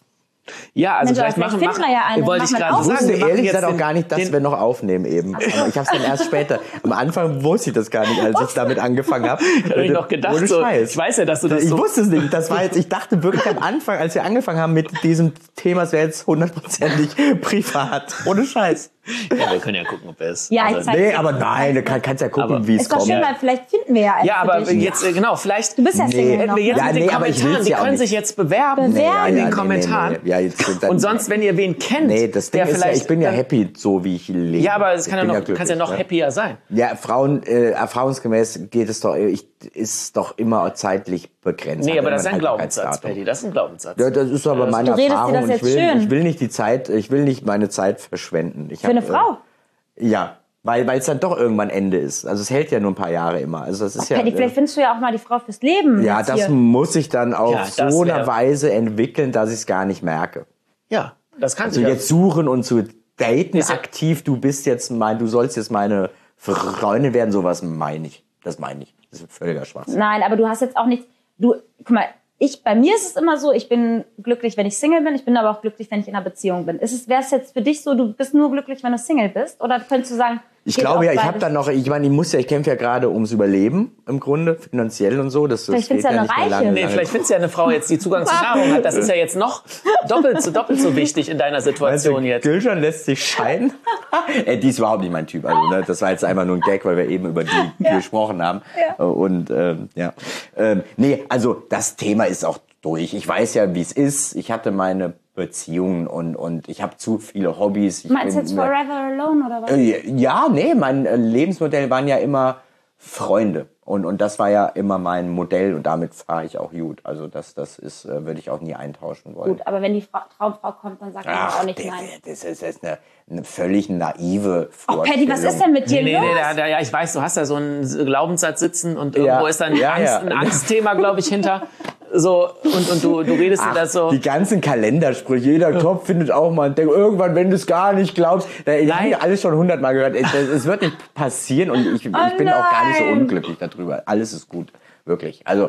Ja, also Mensch, vielleicht vielleicht machen finden wir ja einen, wollte ich machen wir gerade auch. Ich wusste sagen, wir machen ehrlich jetzt gesagt auch den- gar nicht, dass den- wir noch aufnehmen eben. Aber ich habe es dann erst später. Am Anfang wusste ich das gar nicht, als ich damit angefangen habe. Ich habe noch gedacht, Ohne so, Scheiß. ich weiß ja, dass du das Ich so... wusste es nicht. Das war jetzt, ich dachte wirklich am Anfang, als wir angefangen haben mit diesem Thema, es wäre jetzt hundertprozentig privat. Ohne Scheiß. Ja, wir können ja gucken, ob wir es... Ja, ich also, zeig- Nee, aber nein, du kann, kannst ja gucken, Aber- wie es Ist doch kommt. schön, weil vielleicht finden wir ja einen ja, für aber dich. jetzt, äh, genau, vielleicht... Du bist ja Single Nee. noch. Jetzt Ja, mit den nee, aber ich Kommentaren, will's die ja auch können nicht. sich jetzt bewerben Bewerben. in Ja, den nee, Kommentaren. nee, nee. Ja, jetzt sind dann- Und sonst, wenn ihr wen kennt, Nee, das Ding der ist ja, vielleicht... ich bin ja dann- happy, so wie ich lebe. Ja, aber es Ich kann ja bin noch, glücklich, kannst ja noch ne? happier sein. Ja, Frauen, äh, erfahrungsgemäß geht es doch, ich, ist doch immer zeitlich begrenzt. Nee, Hat aber das ist immer ein Haltbarkeitsdatum. Glaubenssatz, Paddy. Das ist ein Glaubenssatz. Ja, das ist aber meine Du redest dir Erfahrung. das und ich jetzt will, schön. ich will nicht die Zeit, ich will nicht meine Zeit verschwenden. Ich Für eine hab, Frau. Äh, ja, weil weil es dann doch irgendwann Ende ist. Also es hält ja nur ein paar Jahre immer. Also das ist ja. Paddy, äh, vielleicht findest du ja auch mal die Frau fürs Leben. ja, jetzt das hier. muss ich dann auf Ja, das so wär- einer Weise entwickeln, dass ich es gar nicht merke. Ja, das kann Also sich ja. jetzt suchen und zu daten Ist ja- aktiv, du bist jetzt mein, du sollst jetzt meine Freundin werden, sowas meine ich. Das meine ich. Das ist völliger Schwachsinn. Nein, aber du hast jetzt auch nichts. Du, guck mal, ich, bei mir ist es immer so, ich bin glücklich, wenn ich Single bin, ich bin aber auch glücklich, wenn ich in einer Beziehung bin. Ist es, wäre es jetzt für dich so, du bist nur glücklich, wenn du Single bist? Oder könntest du sagen, Ich geht glaube auch ja, ich beides? habe dann noch, ich meine, ich muss ja, ich kämpfe ja gerade ums Überleben im Grunde, finanziell und so. Das, das Vielleicht findest du ja eine nicht mehr Reiche. lange, Nee, lange. vielleicht findest du ja eine Frau jetzt, die Zugang zu Nahrung hat. Das ist ja jetzt noch doppelt so, doppelt so wichtig in deiner Meinst du, Situation jetzt. Gülcan lässt sich scheiden? äh, die ist überhaupt nicht mein Typ. Also, ne, das war jetzt einfach nur ein Gag, weil wir eben über die gesprochen haben. Ja. Und ähm, ja, ähm, nee, also das Thema ist auch durch. Ich weiß ja, wie es ist. Ich hatte meine Beziehungen und und ich habe zu viele Hobbys. Ich Meinst du bin- jetzt Forever Alone oder was? Äh, Ja, nee, mein äh, Lebensmodell waren ja immer Freunde. Und, und das war ja immer mein Modell und damit fahre ich auch gut. Also das, das ist, äh, würde ich auch nie eintauschen wollen. Gut, aber wenn die Fra Traumfrau kommt, dann sagt man Ach, auch nicht der- nein. das ist, das ist eine, eine völlig naive Oh, Paddy, was ist denn mit dir Nee, nee, los? nee, da, da, ja, ich weiß, du hast da so einen Glaubenssatz sitzen und irgendwo Ja, ist dann ja, Angst, ja. ein Angstthema, glaube ich, hinter. So, und, und du, du redest dir Ach, das so. die ganzen Kalendersprüche, jeder Kopf findet auch mal ein Ding. Irgendwann, wenn du es gar nicht glaubst, da, ich habe alles schon hundertmal gehört. Es, es wird nicht passieren und ich, ich bin auch gar nicht so nein. unglücklich darüber. Alles ist gut, wirklich. Also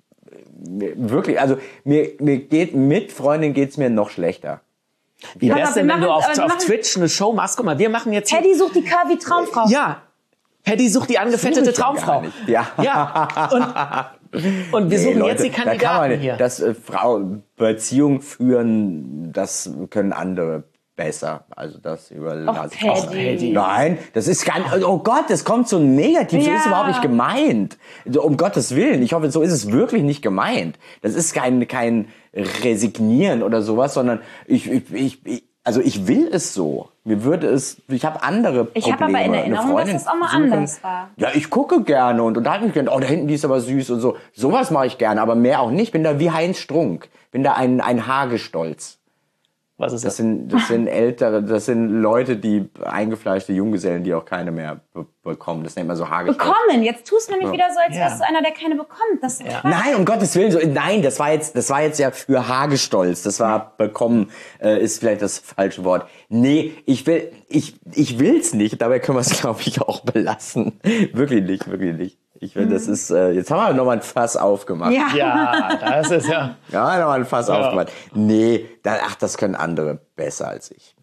mir- wirklich, also mir, mir geht mit Freundin geht's mir noch schlechter. Wie Pass wär's auf, denn, wir wenn du machen- auf, aber wir auf machen- Twitch eine Show machst? Guck mal, wir machen jetzt... Paddy sucht die Curvy Traumfrau. Ja, Paddy sucht die angefettete Such ich ja Traumfrau. gar nicht. Ja. Ja, und, und wir Nee, suchen Leute, jetzt die da kann man Kandidaten nicht, hier. dass äh, Frau Beziehung führen, das können andere besser. Also das überlasse ich auch. Paddy. Nein, das ist gar nicht, oh Gott, das kommt so negativ, so Ja. ist überhaupt nicht gemeint. So, um Gottes Willen, ich hoffe, so ist es wirklich nicht gemeint. Das ist kein, kein Resignieren oder sowas, sondern ich, ich, ich, ich also ich will es so. Mir würde es, ich habe andere Probleme. Ich habe aber in Eine Erinnerung, Freundin dass es auch mal suchen. anders war. Ja, ich gucke gerne und unterhalte mich gerne. Oh, da hinten, die ist aber süß und so. Sowas mache ich gerne, aber mehr auch nicht. Bin da wie Heinz Strunk. Bin da ein, ein Hagestolz. Was ist Das das? sind, das sind ältere, das sind Leute, die eingefleischte Junggesellen, die auch keine mehr be bekommen. Das nennt man so Hagestolz. Bekommen. Jetzt tust du nämlich wieder so, als Ja. wärst du einer, der keine bekommt. Das ist Quatsch. Nein, um Gottes Willen, so, nein, das war jetzt, das war jetzt ja für Hagestolz. Das war bekommen, äh, ist vielleicht das falsche Wort. Nee, ich will, ich, ich will's nicht. Dabei können wir es, glaube ich, auch belassen. Wirklich nicht, wirklich nicht. Ich finde, das ist, äh, jetzt haben wir nochmal ein Fass aufgemacht. Ja. Ja, das ist ja... Ja, nochmal ein Fass Ja. aufgemacht. Nee, da, ach, das können andere besser als ich.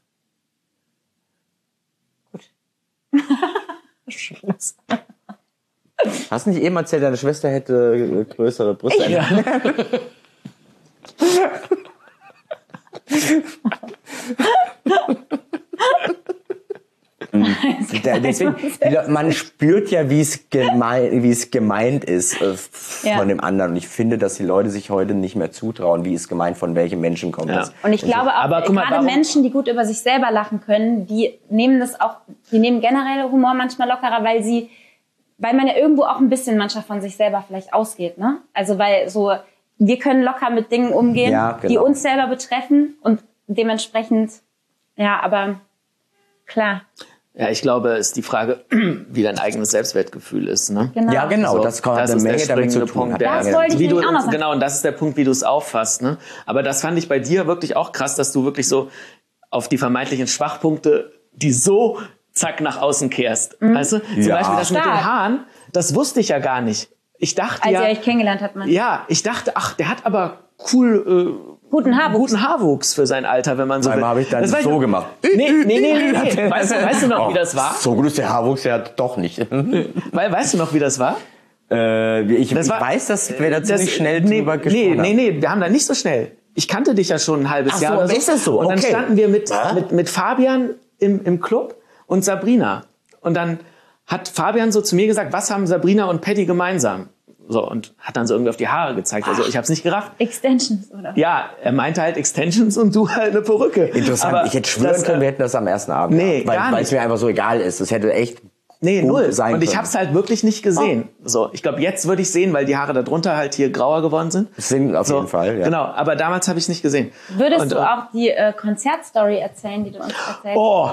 Schluss. Hast du nicht eben erzählt, deine Schwester hätte äh, größere Brüste? Ja. Da- Deswegen, die Leute- man spürt ja, wie es gemein, wie es gemeint ist äh, von Ja. dem anderen. Und ich finde, dass die Leute sich heute nicht mehr zutrauen, wie es gemeint von welchem Menschen kommt. Ja. Das. Und ich glaube auch, Aber guck mal, gerade warum- Menschen, die gut über sich selber lachen können, die nehmen das auch, die nehmen generell Humor manchmal lockerer, weil sie, weil man ja irgendwo auch ein bisschen manchmal von sich selber vielleicht ausgeht, ne? Also weil so, wir können locker mit Dingen umgehen, Ja, genau. die uns selber betreffen und dementsprechend, ja, aber klar, Ja, ich glaube, es ist die Frage, wie dein eigenes Selbstwertgefühl ist. Ne? genau. Ja, genau, So, das hat das eine ist der Menge damit zu springende tun. Punkt, Hat der- eine Das Menge- wollte ich Wie du, nämlich auch noch sagen. genau, und das ist der Punkt, wie du es auffasst. Ne? Aber das fand ich bei dir wirklich auch krass, dass du wirklich so auf die vermeintlichen Schwachpunkte, die so zack nach außen kehrst. Weißt du? Zum Ja. Beispiel das mit den Stark. Haaren, das wusste ich ja gar nicht. Ich dachte Als ja, ihr euch kennengelernt habt, man. ja, ich dachte, ach, der hat aber cool äh, Guten Haarwuchs. guten Haarwuchs für sein Alter, wenn man so will. Einmal habe ich dann Das weiß so ich- gemacht. Nee, nee, nee, nee, nee. Weißt, du- weißt du noch, wie das war? So gut ist der Haarwuchs ja doch nicht. Weil, weißt du noch, wie das war? äh, ich Das ich war- weiß, dass wir da ziemlich Das- schnell nee, drüber nee, gesprochen nee, haben. nee, wir haben da nicht so schnell. Ich kannte dich ja schon ein halbes Ach so, Jahr oder aber so. ist das so? Und dann Okay. standen wir mit, Ja. mit, mit Fabian im, im Club und Sabrina. Und dann hat Fabian so zu mir gesagt, was haben Sabrina und Patty gemeinsam? So, und hat dann so irgendwie auf die Haare gezeigt. Also ich habe es nicht gerafft. Extensions, oder? Ja, er meinte halt Extensions und du halt eine Perücke. Interessant. Aber ich hätte schwören das, können, äh, wir hätten das am ersten Abend Nee, gehabt, weil, gar weil es nicht. mir einfach so egal ist. Es hätte echt Nee, gut null. sein Und ich können. habe es halt wirklich nicht gesehen. So, ich glaube, jetzt würde ich sehen, weil die Haare darunter halt hier grauer geworden sind. Sind auf So, jeden Fall, ja. Genau, aber damals habe ich es nicht gesehen. Würdest Und, du äh, auch die äh, Konzertstory erzählen, die du uns erzählt hast? Oh,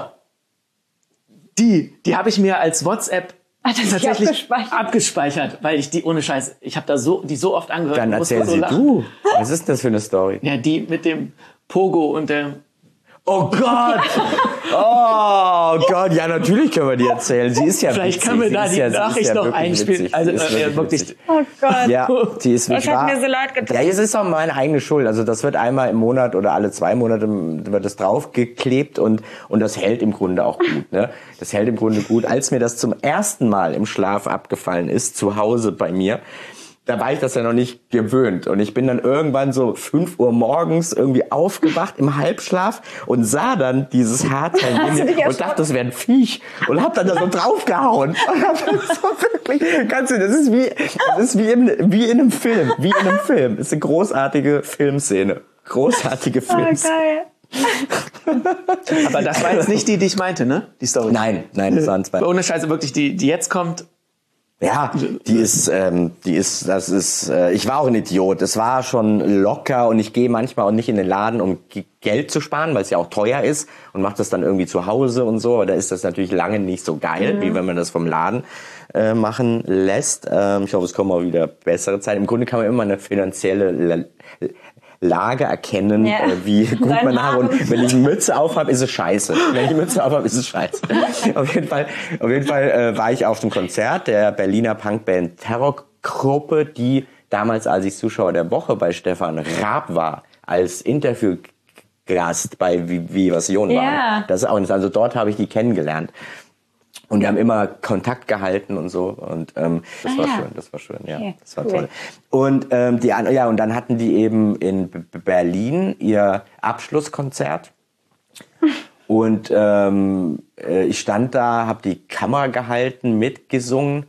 die, die habe ich mir als WhatsApp Ach, das ist tatsächlich abgespeichert. abgespeichert, weil ich die ohne Scheiß, ich habe da so, die so oft angehört. Dann und musste erzähl so sie lachen. du. Was ist das für eine Story? Ja, die mit dem Pogo und der. Oh Gott! Oh Gott, ja, natürlich können wir die erzählen. Sie ist ja Vielleicht witzig. können wir Sie da ist die ja, sie ist Nachricht ja noch wirklich einspielen. witzig. Also Sie ist äh, wirklich. witzig. Oh Gott. Ja, die ist Das ich hat war, mir so leid getan. Ja, es ist auch meine eigene Schuld. Also das wird einmal im Monat oder alle zwei Monate wird das draufgeklebt und, und das hält im Grunde auch gut. Ne? Das hält im Grunde gut. Als mir das zum ersten Mal im Schlaf abgefallen ist, zu Hause bei mir, da war ich das ja noch nicht gewöhnt. Und ich bin dann irgendwann so fünf Uhr morgens irgendwie aufgewacht im Halbschlaf und sah dann dieses Haarteil neben du dich mir und dachte, das wäre ein Viech. Und hab dann da so draufgehauen. Und hab das so wirklich, kannst du, das ist wie, das ist wie in, wie in einem Film. Wie in einem Film. Das ist eine großartige Filmszene. Großartige Oh, Filmszene. geil. Aber das war jetzt nicht die, die ich meinte, ne? Die Story. Nein, nein, das waren zwei. Ohne Scheiße, wirklich, die, die jetzt kommt. Ja, die ist, ähm, die ist, das ist, äh, ich war auch ein Idiot. Es war schon locker und ich gehe manchmal auch nicht in den Laden, um G- Geld zu sparen, weil es ja auch teuer ist und mache das dann irgendwie zu Hause und so. Aber da ist das natürlich lange nicht so geil, Mhm. wie wenn man das vom Laden äh, machen lässt. Ähm, ich hoffe, es kommen auch wieder bessere Zeiten. Im Grunde kann man immer eine finanzielle La- Lage erkennen, Ja. äh, wie gut Dein man Haare und Haare. wenn ich eine Mütze aufhab, ist es scheiße. Wenn ich eine Mütze aufhab, ist es scheiße. Auf jeden Fall, auf jeden Fall äh, war ich auf dem Konzert der Berliner Punkband Terrorgruppe, die damals, als ich Zuschauer der Woche bei Stefan Raab war, als Interviewgast bei Vivasion war. Ja. Das ist auch nicht, also dort habe ich die kennengelernt. Und wir haben immer Kontakt gehalten und so und ähm, das Ah, war ja. schön, das war schön, ja, Okay, das war cool. toll. Und ähm, die an- ja und dann hatten die eben in B- B- Berlin ihr Abschlusskonzert und ähm, äh, ich stand da, habe die Kamera gehalten, mitgesungen.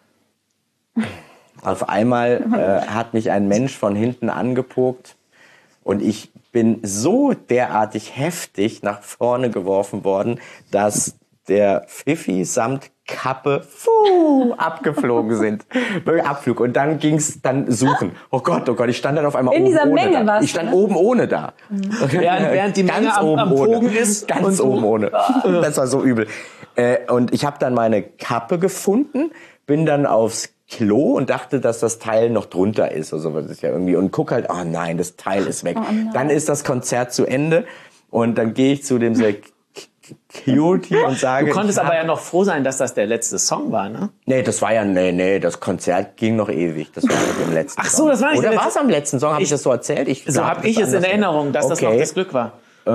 Auf einmal äh, hat mich ein Mensch von hinten angepokt und ich bin so derartig heftig nach vorne geworfen worden, dass der Pfiffi samt Kappe fuh, abgeflogen sind. Wirklich Abflug. Und dann ging's dann suchen. Oh Gott, oh Gott, ich stand dann auf einmal In oben dieser ohne Menge da. warst Ich stand du, ne? oben ohne da. Während, während die Menge Ganz am, oben am ohne. Pogen ist. Ganz und du- oben ohne. Das war so übel. Äh, und ich habe dann meine Kappe gefunden, bin dann aufs Klo und dachte, dass das Teil noch drunter ist. Also was ist ja irgendwie und guck halt, oh nein, das Teil ist weg. Dann ist das Konzert zu Ende und dann gehe ich zu dem Sek- Security und sage... Du konntest ich aber hab- ja noch froh sein, dass das der letzte Song war, ne? Nee, das war ja, nee, nee, das Konzert ging noch ewig. Das war nicht im letzten Ach so, Song. das war nicht Oder der war letzte- es am letzten Song? Habe ich Ich- das so erzählt? Ich So glaub, habe das ich war es in anders. Erinnerung, dass das noch Okay. das Glück war. Äh,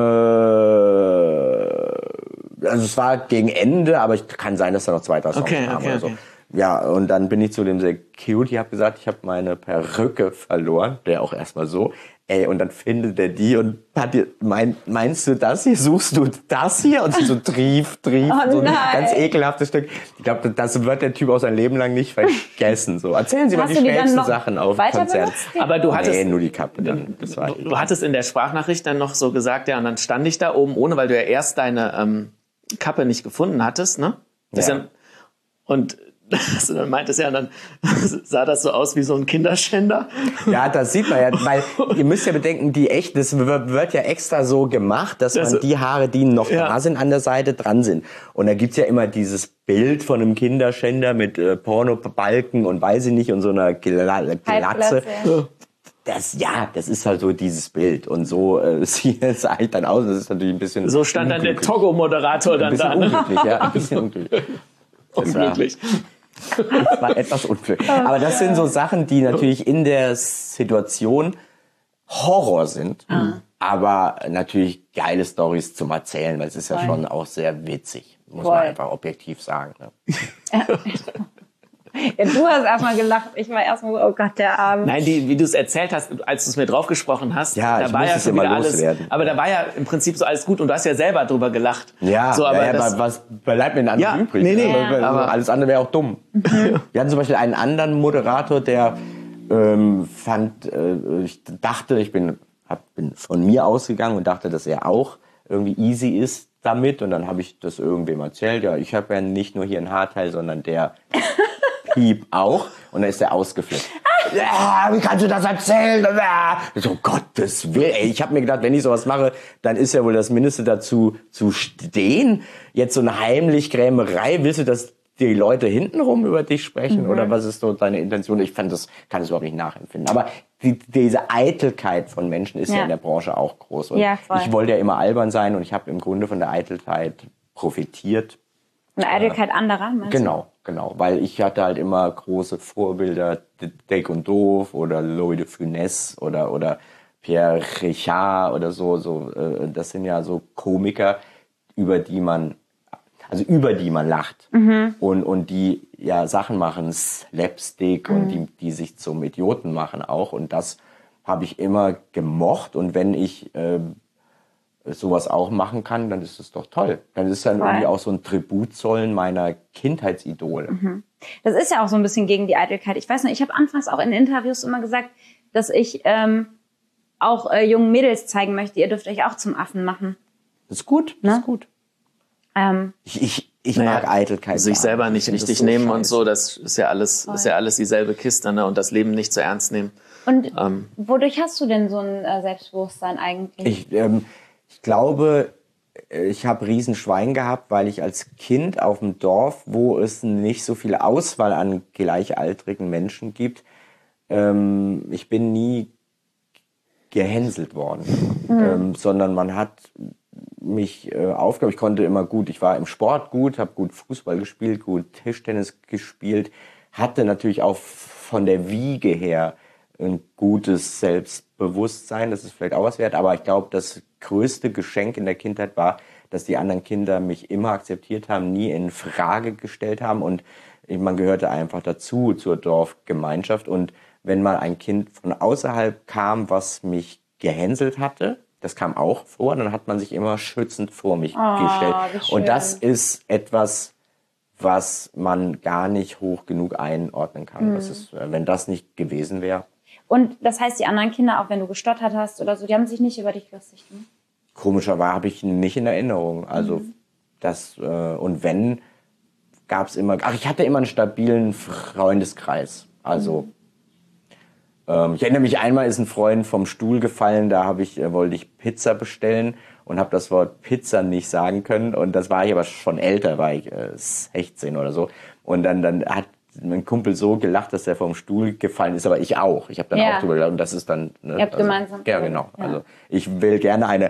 also es war gegen Ende, aber ich kann sein, dass da noch zwei, drei Songs Okay, kamen okay, oder so. okay. Ja, und dann bin ich zu dem Security, habe gesagt, ich habe meine Perücke verloren, der auch erstmal so. Ey, und dann findet er die und hat die, mein, meinst du das hier? Suchst du das hier? Und so trief, trief, Oh so ein nein. ganz ekelhaftes Stück. Ich glaube, das wird der Typ auch sein Leben lang nicht vergessen. So, erzählen Sie mal Hast die du die dann schrägsten noch Sachen auf weiter Konzerten. benutzt? Aber du hattest, Nee, nur die Kappe dann. Das war du, du hattest in der Sprachnachricht dann noch so gesagt, ja, und dann stand ich da oben ohne, weil du ja erst deine ähm, Kappe nicht gefunden hattest, ne? Das Ja. Dann, und du dann meintest ja, und dann sah das so aus wie so ein Kinderschänder. Ja, das sieht man ja, weil ihr müsst ja bedenken, die echt, das wird wird ja extra so gemacht, dass Das- man die Haare, die noch Ja. da sind, an der Seite dran sind. Und da gibt's ja immer dieses Bild von einem Kinderschänder mit äh, Pornobalken und weiß ich nicht und so einer Gla Glatze. Halbglatze, ja. Das, ja, das ist halt so dieses Bild. Und so äh, sieht es eigentlich dann aus. Das ist natürlich ein bisschen So stand dann der unglücklich. Togo-Moderator Ein dann bisschen da. Ne? unglücklich, ja, ein bisschen unglücklich. Das war- Unglücklich. Das war etwas unglücklich. Aber das sind so Sachen, die natürlich in der Situation Horror sind, aber natürlich geile Storys zum Erzählen, weil es ist ja Voll. schon auch sehr witzig, muss Voll. man einfach objektiv sagen. Ne? Ja, du hast erstmal gelacht. Ich war erstmal so, oh Gott, der Arme. Nein, die, wie du es erzählt hast, als du es mir draufgesprochen hast, Ja, da ich war muss ja es schon immer wieder alles. loswerden. Aber da war ja im Prinzip so alles gut und du hast ja selber drüber gelacht. Ja, so, aber ja, ja, das, aber was bleibt mir denn anderes Ja, übrig? nee, nee. Ja, weil- Aber- alles andere wäre auch dumm. Wir hatten zum Beispiel einen anderen Moderator, der ähm, fand, äh, ich dachte, ich bin, hab, bin von mir ausgegangen und dachte, dass er auch irgendwie easy ist damit. Und dann habe ich das irgendwem erzählt. Ja, ich habe ja nicht nur hier ein Haarteil, sondern der Piep auch. Und dann ist er ausgeflippt. Ja, wie kannst du das erzählen? So, um Gottes Willen. Ey, ich habe mir gedacht, wenn ich sowas mache, dann ist ja wohl das Mindeste dazu zu stehen. Jetzt so eine heimlich Grämerei. Willst du, dass die Leute hintenrum über dich sprechen? Oder was ist so deine Intention? Ich fand das, kann das überhaupt nicht nachempfinden. Aber die, diese Eitelkeit von Menschen ist ja. Ja. in der Branche auch groß. Und Ja, voll. ich wollte ja immer albern sein und ich habe im Grunde von der Eitelkeit profitiert. Eine Eitelkeit anderer, meinst du? Genau, genau. Weil ich hatte halt immer große Vorbilder, Dick und Doof oder Louis de Funès oder, oder Pierre Richard oder so. so äh, das sind ja so Komiker, über die man, also über die man lacht. Mhm. Und, und die ja Sachen machen, Slapstick Mhm. und die, die sich zum Idioten machen auch. Und das habe ich immer gemocht. Und wenn ich äh, sowas auch machen kann, dann ist es doch toll. Dann ist es dann Voll. irgendwie auch so ein Tribut zollen meiner Kindheitsidole. Das ist ja auch so ein bisschen gegen die Eitelkeit. Ich weiß nicht, ich habe anfangs auch in Interviews immer gesagt, dass ich ähm, auch äh, jungen Mädels zeigen möchte, ihr dürft euch auch zum Affen machen. Das ist gut, das Ne? ist gut. Ähm, Ich, ich, ich Naja, mag Eitelkeit. sich selber nicht Ich find das wichtig so nehmen und scheiße. so, das ist ja alles, ist ja alles dieselbe Kiste, ne? Und das Leben nicht zu ernst nehmen. und Ähm. wodurch hast du denn so ein äh, Selbstbewusstsein eigentlich? Ich, ähm, ich glaube, ich habe Riesenschwein gehabt, weil ich als Kind auf dem Dorf, wo es nicht so viel Auswahl an gleichaltrigen Menschen gibt, ähm, ich bin nie gehänselt worden, ähm, sondern man hat mich äh, aufgehoben. Ich konnte immer gut, ich war im Sport gut, habe gut Fußball gespielt, gut Tischtennis gespielt, hatte natürlich auch von der Wiege her ein gutes Selbstbewusstsein, das ist vielleicht auch was wert, aber ich glaube, das größte Geschenk in der Kindheit war, dass die anderen Kinder mich immer akzeptiert haben, nie in Frage gestellt haben und man gehörte einfach dazu, zur Dorfgemeinschaft. Und wenn mal ein Kind von außerhalb kam, was mich gehänselt hatte, das kam auch vor, dann hat man sich immer schützend vor mich gestellt. wie schön. Und das ist etwas, was man gar nicht hoch genug einordnen kann. Das ist, äh, wenn das nicht gewesen wäre, Und das heißt, die anderen Kinder, auch wenn du gestottert hast oder so, die haben sich nicht über dich lustig gemacht. komischerweise habe ich nicht in Erinnerung. Also das, äh, und wenn, gab es immer, ach, ich hatte immer einen stabilen Freundeskreis. Also ähm, ich erinnere mich, einmal ist ein Freund vom Stuhl gefallen, da habe ich, äh, wollte ich Pizza bestellen und habe das Wort Pizza nicht sagen können. Und das war ich aber schon älter, war ich äh, sechzehn oder so. Und dann, dann hat mein Kumpel so gelacht, dass er vom Stuhl gefallen ist, aber ich auch. Ich habe dann Ja. auch drüber gelacht und das ist dann... Ne, Ihr habt also, gemeinsam. Ja, genau. Ja. Also ich will gerne eine...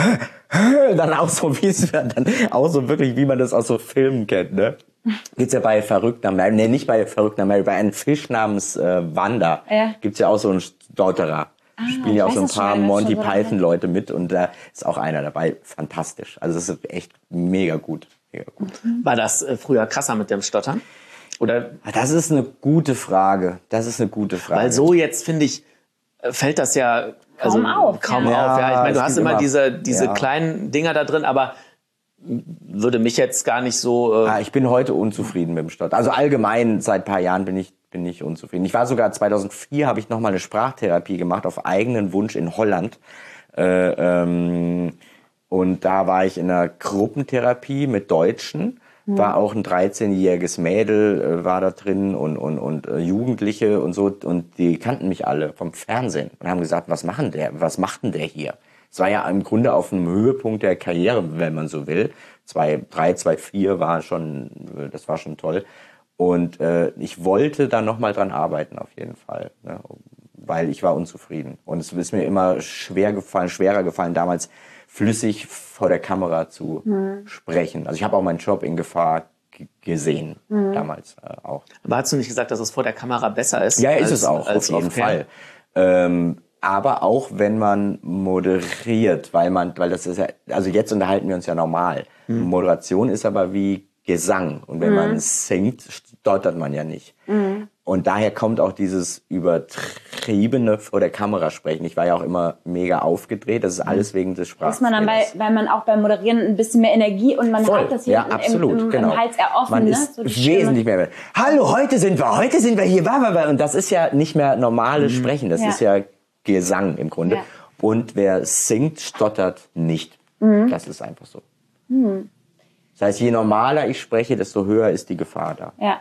dann auch so, wie es dann auch so wirklich, wie man das aus so Filmen kennt, ne? Gibt's ja bei Verrückter Mary, nee, nicht bei Verrückter Mary, bei einem Fisch namens äh, Wanda Ja. gibt's ja auch so einen Stotterer. Ah, Spielen ja ich auch so ein weiß es paar schon, Monty schon so lange. Python Leute mit und da ist auch einer dabei. Fantastisch. Also das ist echt mega gut. Mega gut. War das äh, früher krasser mit dem Stottern? Oder Das ist eine gute Frage. Das ist eine gute Frage. weil so jetzt finde ich äh, fällt das ja also, Kaum auf, Kaum ja. auf. Ja, ich meine, Ja, du es hast gibt immer immer- diese diese ja. kleinen Dinger da drin, aber würde mich jetzt gar nicht so. Äh, Ah, ich bin heute unzufrieden mit dem Stottern. Also allgemein seit ein paar Jahren bin ich bin ich unzufrieden. Ich war sogar zweitausendvier habe ich noch mal eine Sprachtherapie gemacht auf eigenen Wunsch in Holland. Äh, ähm, und da war ich in einer Gruppentherapie mit Deutschen. War auch ein dreizehnjähriges Mädel äh, war da drin und und und äh, Jugendliche und so und die kannten mich alle vom Fernsehen und haben gesagt, was machen der, was macht denn der hier? Es war ja im Grunde auf einem Höhepunkt der Karriere, wenn man so will. zwei drei, zwei vier war schon, das war schon toll. Und äh, ich wollte da noch mal dran arbeiten auf jeden Fall, ne? Weil ich war unzufrieden und es ist mir immer schwer gefallen, schwerer gefallen damals flüssig vor der Kamera zu Mhm. sprechen. Also ich habe auch meinen Job in Gefahr g- gesehen Mhm. damals äh, auch. aber hast du nicht gesagt, dass es vor der Kamera besser ist? Ja, ist als, es auch, als auf jeden off-cam? Fall. Ähm, aber auch wenn man moderiert, weil man, weil das ist ja, also jetzt unterhalten wir uns ja normal. Mhm. Moderation ist aber wie Gesang. Und wenn man singt, stottert man ja nicht. Und daher kommt auch dieses übertriebene vor der Kamera sprechen. Ich war ja auch immer mega aufgedreht. Das ist alles wegen des Ist man dann bei, Sprachfehlers. weil man auch beim Moderieren ein bisschen mehr Energie und man Voll. hat das hier Ja, im, absolut, im, im, genau. im Hals eher offen, Man ne? ist So die Stimme. wesentlich mehr. Hallo, heute sind wir, heute sind wir hier. Bla, bla, bla. Und das ist ja nicht mehr normales Sprechen. Das Ja. ist ja Gesang im Grunde. Ja. Und wer singt, stottert nicht. Mhm. Das ist einfach so. Das heißt, je normaler ich spreche, desto höher ist die Gefahr da. Ja.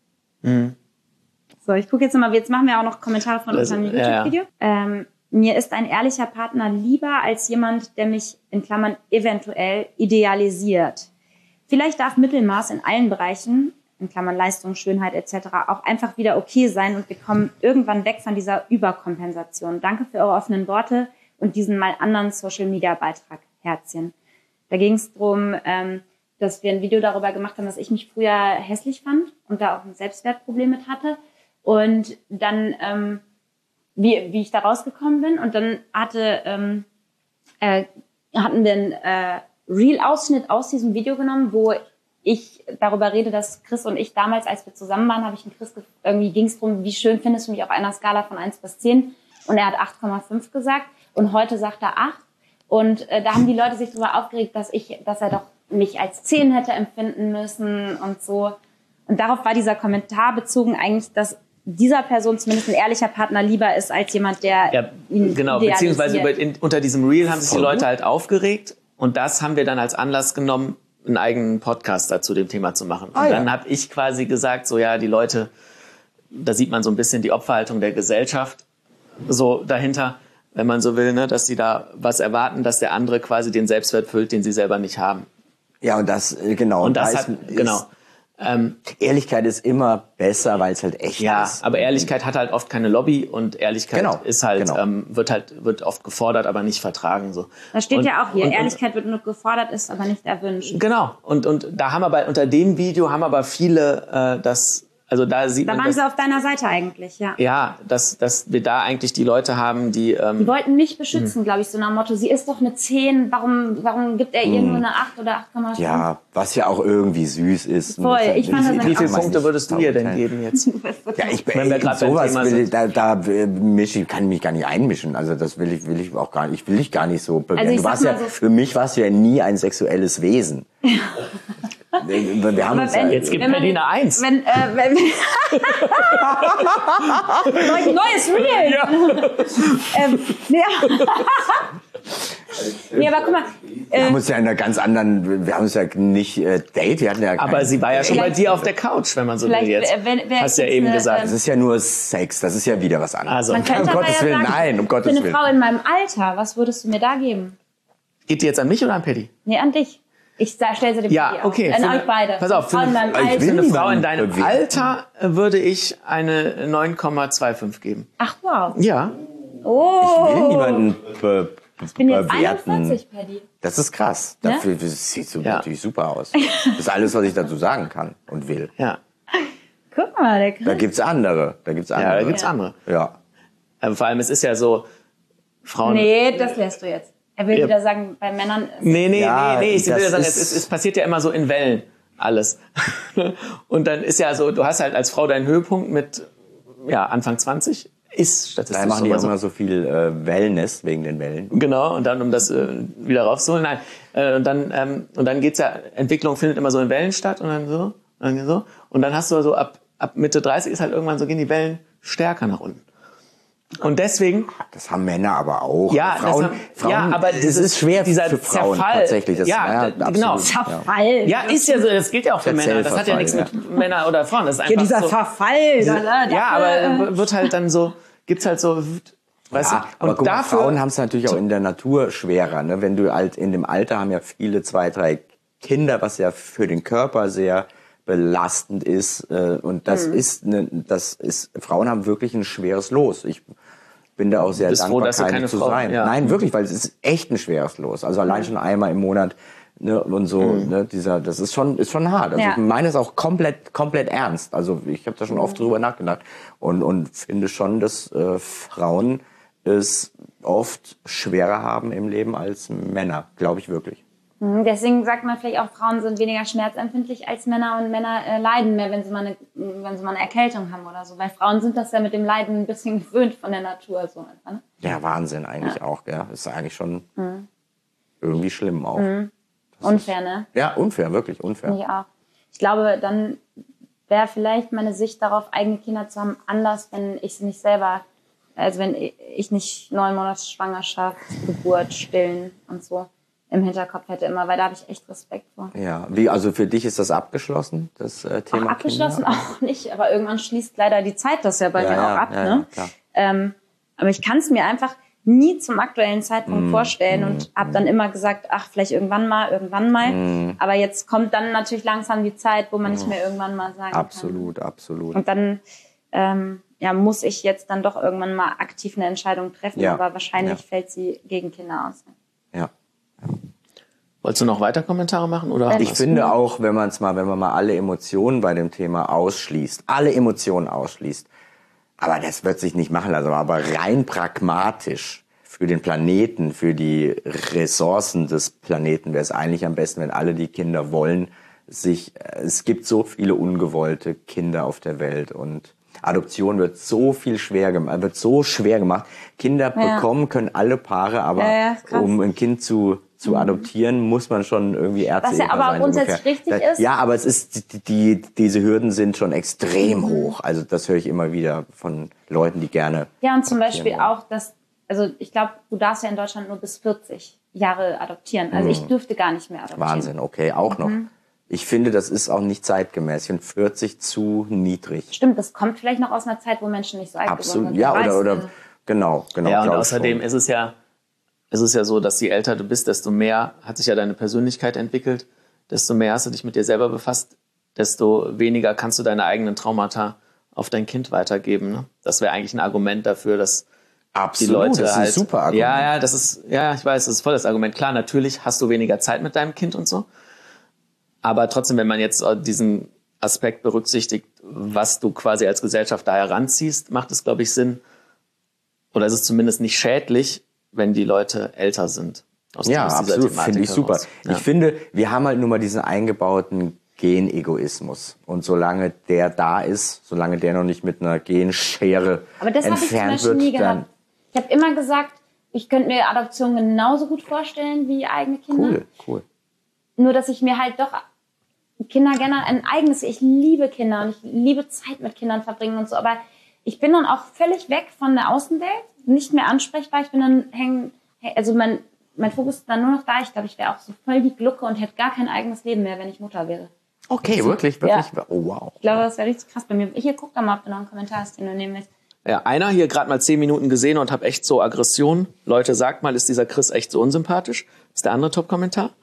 So, ich gucke jetzt mal, jetzt machen wir auch noch Kommentare von Das- unserem ja, ja. YouTube-Video. Ähm, mir ist ein ehrlicher Partner lieber als jemand, der mich in Klammern eventuell idealisiert. Vielleicht darf Mittelmaß in allen Bereichen, in Klammern Leistung, Schönheit et cetera, auch einfach wieder okay sein und wir kommen irgendwann weg von dieser Überkompensation. Danke für eure offenen Worte und diesen mal anderen Social-Media-Beitrag. Herzchen. Da ging es darum, ähm, dass wir ein Video darüber gemacht haben, dass ich mich früher hässlich fand und da auch ein Selbstwertproblem mit hatte. Und dann, ähm, wie, wie ich da rausgekommen bin. Und dann hatte, ähm, äh, hatten wir einen äh, Real-Ausschnitt aus diesem Video genommen, wo ich darüber rede, dass Chris und ich damals, als wir zusammen waren, habe ich ihn Chris, ge- irgendwie ging es darum, wie schön findest du mich auf einer Skala von eins bis zehn? Und er hat acht Komma fünf gesagt. Und heute sagt er acht. Und äh, da haben die Leute sich darüber aufgeregt, dass ich, dass er doch mich als zehn hätte empfinden müssen und so. Und darauf war dieser Kommentar bezogen eigentlich, dass dieser Person zumindest ein ehrlicher Partner lieber ist als jemand, der Ja, ihn genau, idealisiert. beziehungsweise über, in, unter diesem Reel haben sich die Leute halt aufgeregt und das haben wir dann als Anlass genommen, einen eigenen Podcast dazu dem Thema zu machen. Und Ah, ja. dann habe ich quasi gesagt, so ja, die Leute, da sieht man so ein bisschen die Opferhaltung der Gesellschaft so dahinter, wenn man so will, ne, dass sie da was erwarten, dass der andere quasi den Selbstwert füllt, den sie selber nicht haben. Ja, und das, äh, genau. Und das da hat, ist, genau. Ist, Ähm, Ehrlichkeit ist immer besser, weil es halt echt Ja, ist. aber Ehrlichkeit hat halt oft keine Lobby und Ehrlichkeit Genau, ist halt, genau. ähm, wird halt, wird oft gefordert, aber nicht vertragen, so. Da steht Und- ja auch hier, und- und- Ehrlichkeit wird nur gefordert, ist aber nicht erwünscht. Genau. Und, und da haben aber, unter dem Video haben aber viele, äh, das, also da sieht Da man, waren dass, sie auf deiner Seite eigentlich, ja. ja, dass, dass wir da eigentlich die Leute haben, die, Die ähm, wollten mich beschützen, glaube ich, so nach dem Motto, sie ist doch eine zehn, warum, warum gibt er ihr nur eine acht oder acht Komma fünf? Ja, was ja auch irgendwie süß ist. Voll, ich fand das wie nämlich viele auch Punkte würdest du ihr denn geben jetzt? Ja, ich bin Wenn wir in grad beim sowas Thema will, ich- sind. da, da äh, mische ich, kann ich mich gar nicht einmischen. Also das will ich, will ich auch gar nicht. Ich will dich gar nicht so bewerten. Also ich du sag warst ja, mal so- für mich warst du ja nie ein sexuelles Wesen. wir, wir haben uns wenn- ja, Jetzt gibt Wenn man- Berlin eine Eins. Wenn, äh, wenn, Neu, neues Reel! ähm, ja. Nee, aber guck mal, wir äh, haben uns ja in einer ganz anderen, wir haben uns ja nicht äh, Date, wir hatten ja Aber kein- sie war ja schon bei Vielleicht- dir auf der Couch, wenn man so will vielleicht, jetzt. äh, wenn- wer Hast ja jetzt eben eine, gesagt. Das ist ja nur Sex, das ist ja wieder was anderes. Also, man könnte um aber Gottes ja Willen, sagen, nein, um Gottes für eine Willen. Frau in meinem Alter, was würdest du mir da geben? geht die jetzt an mich oder an Paddy? Nee, an dich. Ich stelle sie dir Ja, auf. okay. An Für euch eine- beide. Pass auf, für Frauen in eine, meinem ich Alter. will für eine Frau in niemanden deinem bewerten. Alter würde ich eine neun Komma zweiundfünfzig geben. Ach, wow. Ja. Oh. Ich will niemanden be Ich bin jetzt bewerten. einundvierzig, Paddy. Das ist krass. Ne? Dafür das sieht so Ja. natürlich super aus. Das ist alles, was ich dazu sagen kann und will. Ja. Guck mal, der Da Chris. gibt's andere. Da gibt's andere. Ja, da gibt's Ja. andere. Ja. Aber vor allem, es ist ja so, Frauen... Nee, das lässt du jetzt. Er will Ja. wieder sagen, bei Männern... Nee, nee, Ja, nee, nee. Ich will das ja sagen, ist- es, es, es passiert ja immer so in Wellen alles. Und dann ist ja so, du hast halt als Frau deinen Höhepunkt mit ja, Anfang zwanzig. Ist statistisch Da machen die so. auch immer so viel äh, Wellness wegen den Wellen. Genau, und dann, um das äh, wieder rauszuholen, nein. Äh, und dann, ähm, und dann geht's ja, Entwicklung findet immer so in Wellen statt und dann so, und dann so. Und dann hast du so ab, ab Mitte dreißig ist halt irgendwann so, gehen die Wellen stärker nach unten. Und deswegen, Das haben Männer aber auch. ja, Frauen, das haben, Frauen, ja, aber es ist schwer dieser für Frauen Zerfall, tatsächlich. Das, ja, ja, genau. absolut, ja. Verfall. Ja, ist ja so, das gilt ja auch für Der Männer. Das hat ja Zellverfall, nichts mit Männern oder Frauen. Das ist Hier einfach dieser so, Verfall. Da, da, ja, dafür, aber wird halt dann so, gibt's halt so, weißt Ja, du, aber und guck mal, dafür, Frauen haben es natürlich auch in der Natur schwerer. Ne? Wenn du halt in dem Alter haben ja viele zwei, drei Kinder, was ja für den Körper sehr belastend ist. Äh, und das Mhm. ist, ne, das ist, Frauen haben wirklich ein schweres Los. Ich bin da auch sehr bist dankbar, froh, dass du keine keine zu Frau- sein. ja. Nein, wirklich, weil es ist echt ein schweres Los. Also allein schon einmal im Monat. Ne, und so, ne, dieser, das ist schon, ist schon hart. Also Ja. ich meine es auch komplett, komplett ernst. Also ich habe da schon oft drüber nachgedacht und und finde schon, dass äh, Frauen es oft schwerer haben im Leben als Männer, glaube ich wirklich. Mhm, deswegen sagt man vielleicht auch, Frauen sind weniger schmerzempfindlich als Männer und Männer äh, leiden mehr, wenn sie, mal eine, wenn sie mal eine Erkältung haben oder so. Weil Frauen sind das ja mit dem Leiden ein bisschen gewöhnt von der Natur. So, ne? Ja, Wahnsinn eigentlich auch, gell? Ist eigentlich schon irgendwie schlimm auch. Unfair, ne? Ja, unfair, wirklich unfair. Finde ich auch. Ich glaube, dann wäre vielleicht meine Sicht darauf, eigene Kinder zu haben, anders, wenn ich sie nicht selber, also wenn ich nicht neun Monate Schwangerschaft, Geburt, Stillen und so im Hinterkopf hätte immer, weil da habe ich echt Respekt vor. Ja, wie, also für dich ist das abgeschlossen, das äh, Thema Auch abgeschlossen Kinder? auch nicht, aber irgendwann schließt leider die Zeit das ja bei Ja, mir ja, auch ab. ja, ne? ja, klar. Ähm, aber ich kann es mir einfach nie zum aktuellen Zeitpunkt Mm, vorstellen und habe dann immer gesagt, ach, vielleicht irgendwann mal, irgendwann mal. Mm. Aber jetzt kommt dann natürlich langsam die Zeit, wo man nicht mehr irgendwann mal sagen Absolut, absolut. kann. Und dann ähm, ja, muss ich jetzt dann doch irgendwann mal aktiv eine Entscheidung treffen, Ja, aber wahrscheinlich ja. fällt sie gegen Kinder aus. Ja. wolltest du noch weiter Kommentare machen? Oder Ich was? finde auch, wenn man es mal, wenn man mal alle Emotionen bei dem Thema ausschließt, alle Emotionen ausschließt, aber das wird sich nicht machen lassen, aber rein pragmatisch für den Planeten, für die Ressourcen des Planeten wäre es eigentlich am besten, wenn alle, die Kinder wollen, sich, es gibt so viele ungewollte Kinder auf der Welt und Adoption wird so viel schwer gemacht, wird so schwer gemacht. Kinder Ja. bekommen können alle Paare, aber Ja, ja, ist krass. um ein Kind zu zu adoptieren, muss man schon irgendwie Ärzte Was ja aber auch grundsätzlich richtig ungefähr. ist. Ja, aber es ist die, die diese Hürden sind schon extrem hoch. Also das höre ich immer wieder von Leuten, die gerne. Ja, und zum Beispiel wollen. auch, dass, also ich glaube, du darfst ja in Deutschland nur bis vierzig Jahre adoptieren. Also ich dürfte gar nicht mehr adoptieren. Wahnsinn, okay, auch noch. Ich finde, das ist auch nicht zeitgemäß. Ich finde vierzig zu niedrig. Stimmt, das kommt vielleicht noch aus einer Zeit, wo Menschen nicht so alt Absolut. geworden sind. Ja, Wer oder weiß. oder genau, genau. Ja, und glaub ich außerdem schon. ist es ja, ist es ja so, dass je älter du bist, desto mehr hat sich ja deine Persönlichkeit entwickelt, desto mehr hast du dich mit dir selber befasst, desto weniger kannst du deine eigenen Traumata auf dein Kind weitergeben. Ne? Das wäre eigentlich ein Argument dafür, dass Absolut, die Leute das ist halt, ein super Argument. Ja, ja, das ist, ja, ich weiß, das ist voll das Argument. Klar, natürlich hast du weniger Zeit mit deinem Kind und so. Aber trotzdem, wenn man jetzt diesen Aspekt berücksichtigt, was du quasi als Gesellschaft da heranziehst, macht es, glaube ich, Sinn. Oder ist es zumindest nicht schädlich, wenn die Leute älter sind. Aus Ja, aus dieser absolut, Thematik finde ich super. heraus. Ja. Ich finde, wir haben halt nun mal diesen eingebauten Genegoismus. Und solange der da ist, solange der noch nicht mit einer Genschere Aber das habe ich zum entfernt Beispiel wird, nie dann gehabt. Ich habe immer gesagt, ich könnte mir Adoption genauso gut vorstellen wie eigene Kinder. cool, cool. Nur, dass ich mir halt doch Kinder gerne ein eigenes, ich liebe Kinder und ich liebe Zeit mit Kindern verbringen und so, aber ich bin dann auch völlig weg von der Außenwelt, nicht mehr ansprechbar, ich bin dann hängen, also mein, mein Fokus ist dann nur noch da, ich glaube, ich wäre auch so voll die Glucke und hätte gar kein eigenes Leben mehr, wenn ich Mutter wäre. Okay, wirklich, wirklich. Ja. Oh, wow. Ich glaube, das wäre richtig krass bei mir. Hier, guck doch mal, ob du noch einen Kommentar hast, den du nehmen willst. Ja, einer hier gerade mal zehn Minuten gesehen und habe echt so Aggression. Leute, sagt mal, ist dieser Chris echt so unsympathisch? Das ist der andere Top-Kommentar.